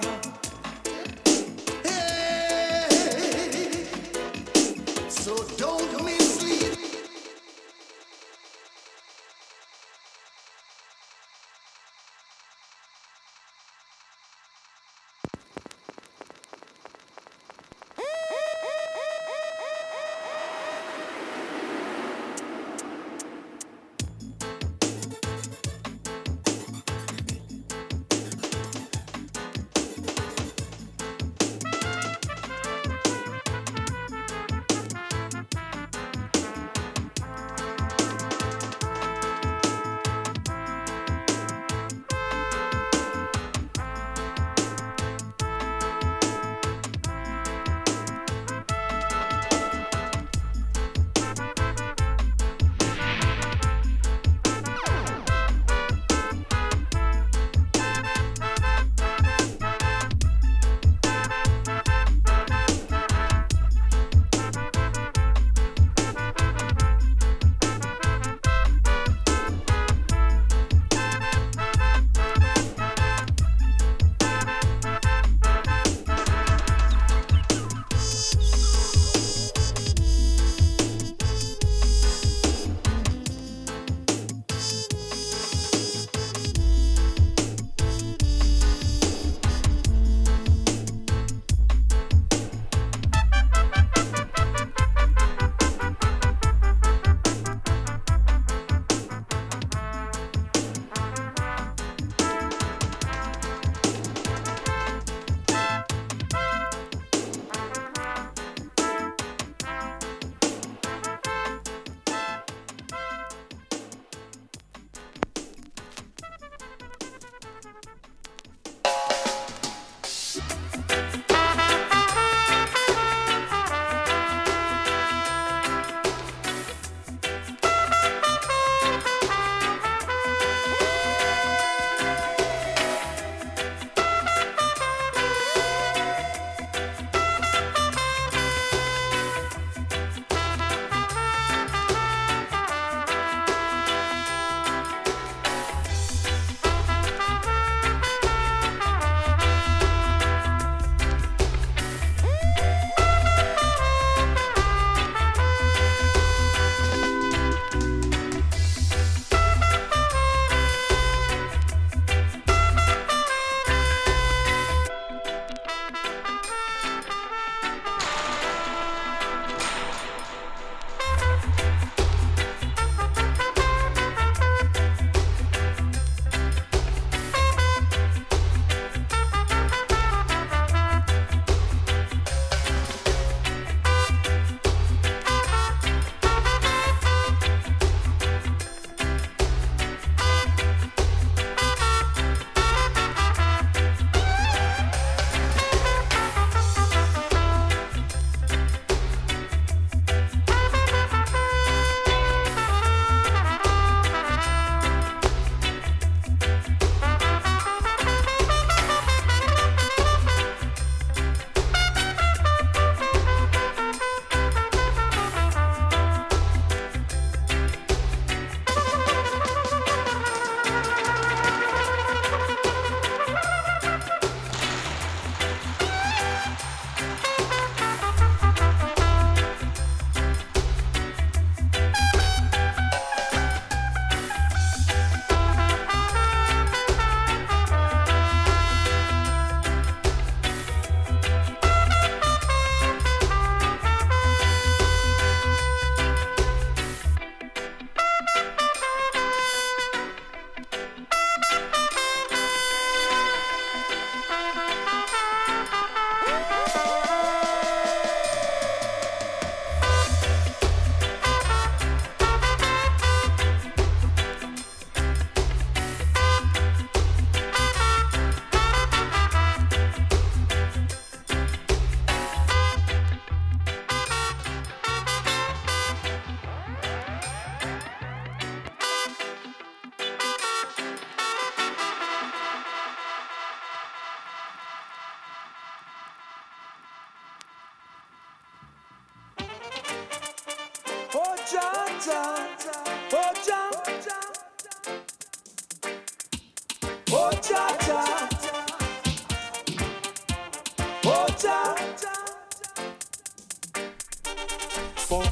H: Hey, so don't mislead.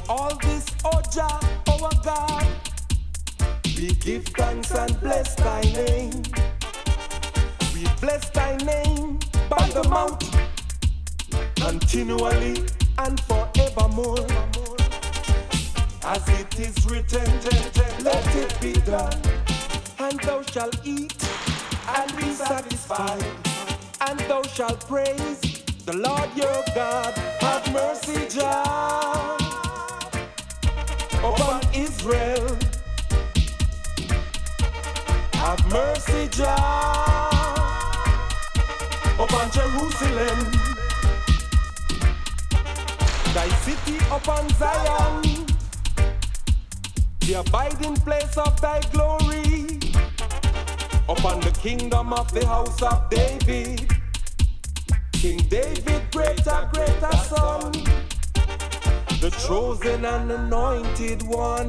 K: all this, O Jah, our God, we give thanks and bless thy name. We bless thy name by the mouth, continually and forevermore. As it is written, let it be done. And thou shalt eat and be satisfied, and thou shalt praise the Lord your God. Have mercy, Jah, upon Israel. Have mercy, Jah, upon Jerusalem. Thy city upon Zion, the abiding place of thy glory, upon the kingdom of the house of David. King David, greater, greater son, the chosen and anointed one.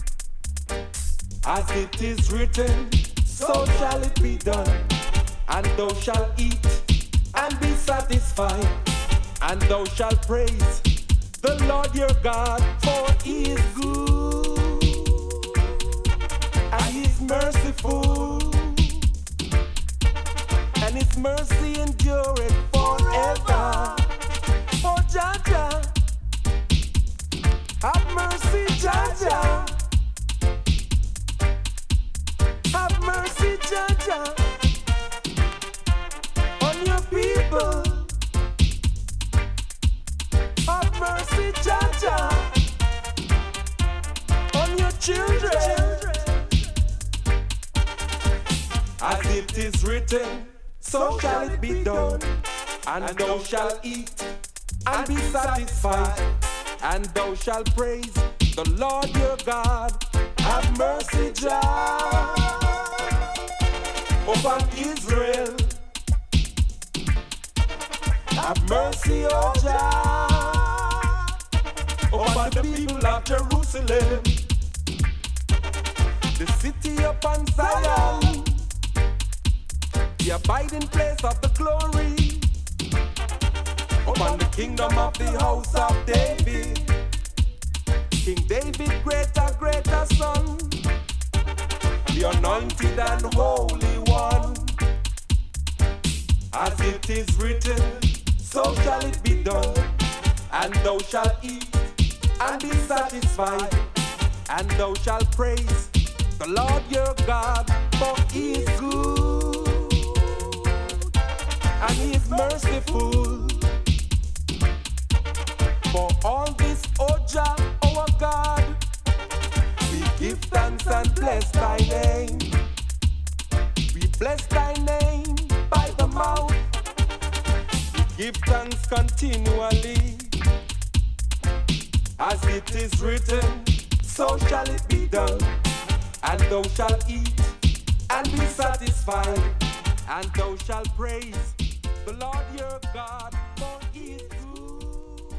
K: As it is written, so shall it be done. And thou shalt eat and be satisfied, and thou shalt praise the Lord your God, for he is good and he is merciful, and his mercy endureth forever. Oh Jah Jah, have mercy, Jah Jah, have mercy, Jah Jah, on your people. Have mercy, Jah Jah, on your children. As it is written, so shall it be done. And thou shalt eat and be satisfied, and thou shalt praise the Lord your God. Have mercy, Jah, upon Israel. Have mercy, O Jah, upon the people of Jerusalem. The city upon Zion, the abiding place of the glory, upon the kingdom of the house of David. King David, greater, greater son, the anointed and holy one. As it is written, so shall it be done. And thou shalt eat and be satisfied, and thou shalt praise the Lord your God, for he is good and he is merciful. For all this, O Jah, our God, we give thanks and bless thy name. We bless thy name by the mouth, we give thanks continually. As it is written, so shall it be done. And thou shalt eat and be satisfied, and thou shalt praise the Lord your God, for he is good.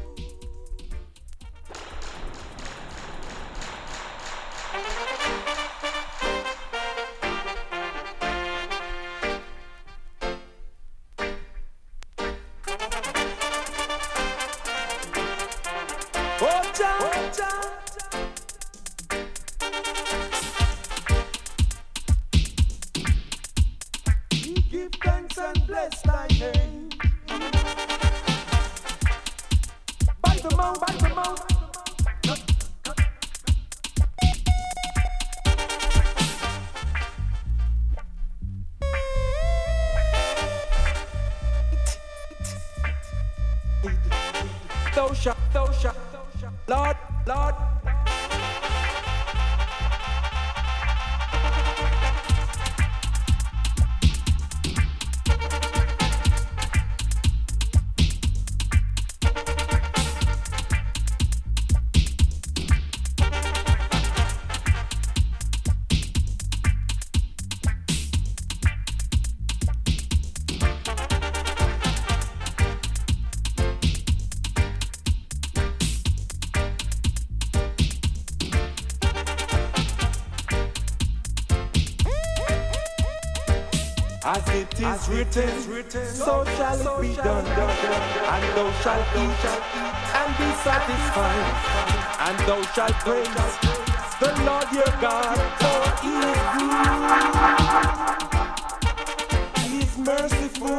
K: Oh Jah, oh Jah, we give thanks and bless thy name. By the mouth, by the mouth. Thou shalt, Lord, Lord. As it is written, so shall it be done. And thou shalt eat and be satisfied. And thou shalt praise the Lord your God, for He is merciful.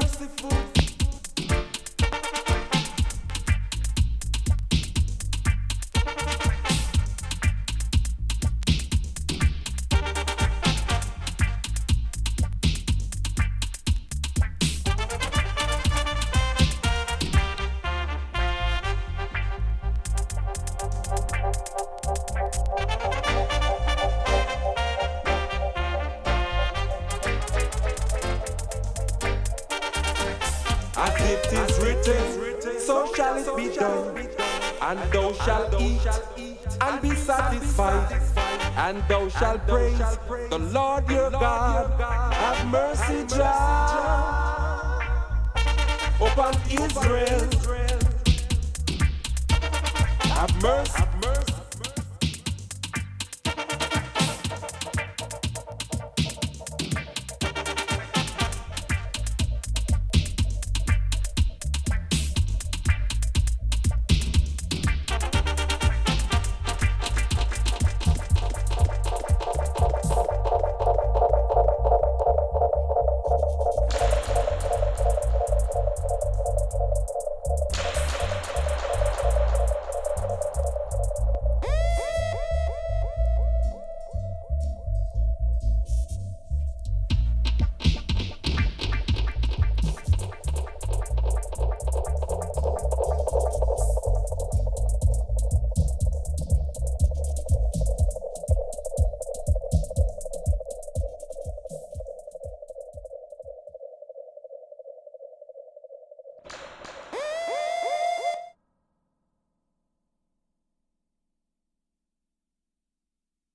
K: As it is written, so shall it be done. And thou shalt eat and be satisfied. And thou shalt praise the Lord your God. Have mercy, Jah, upon Israel. Have mercy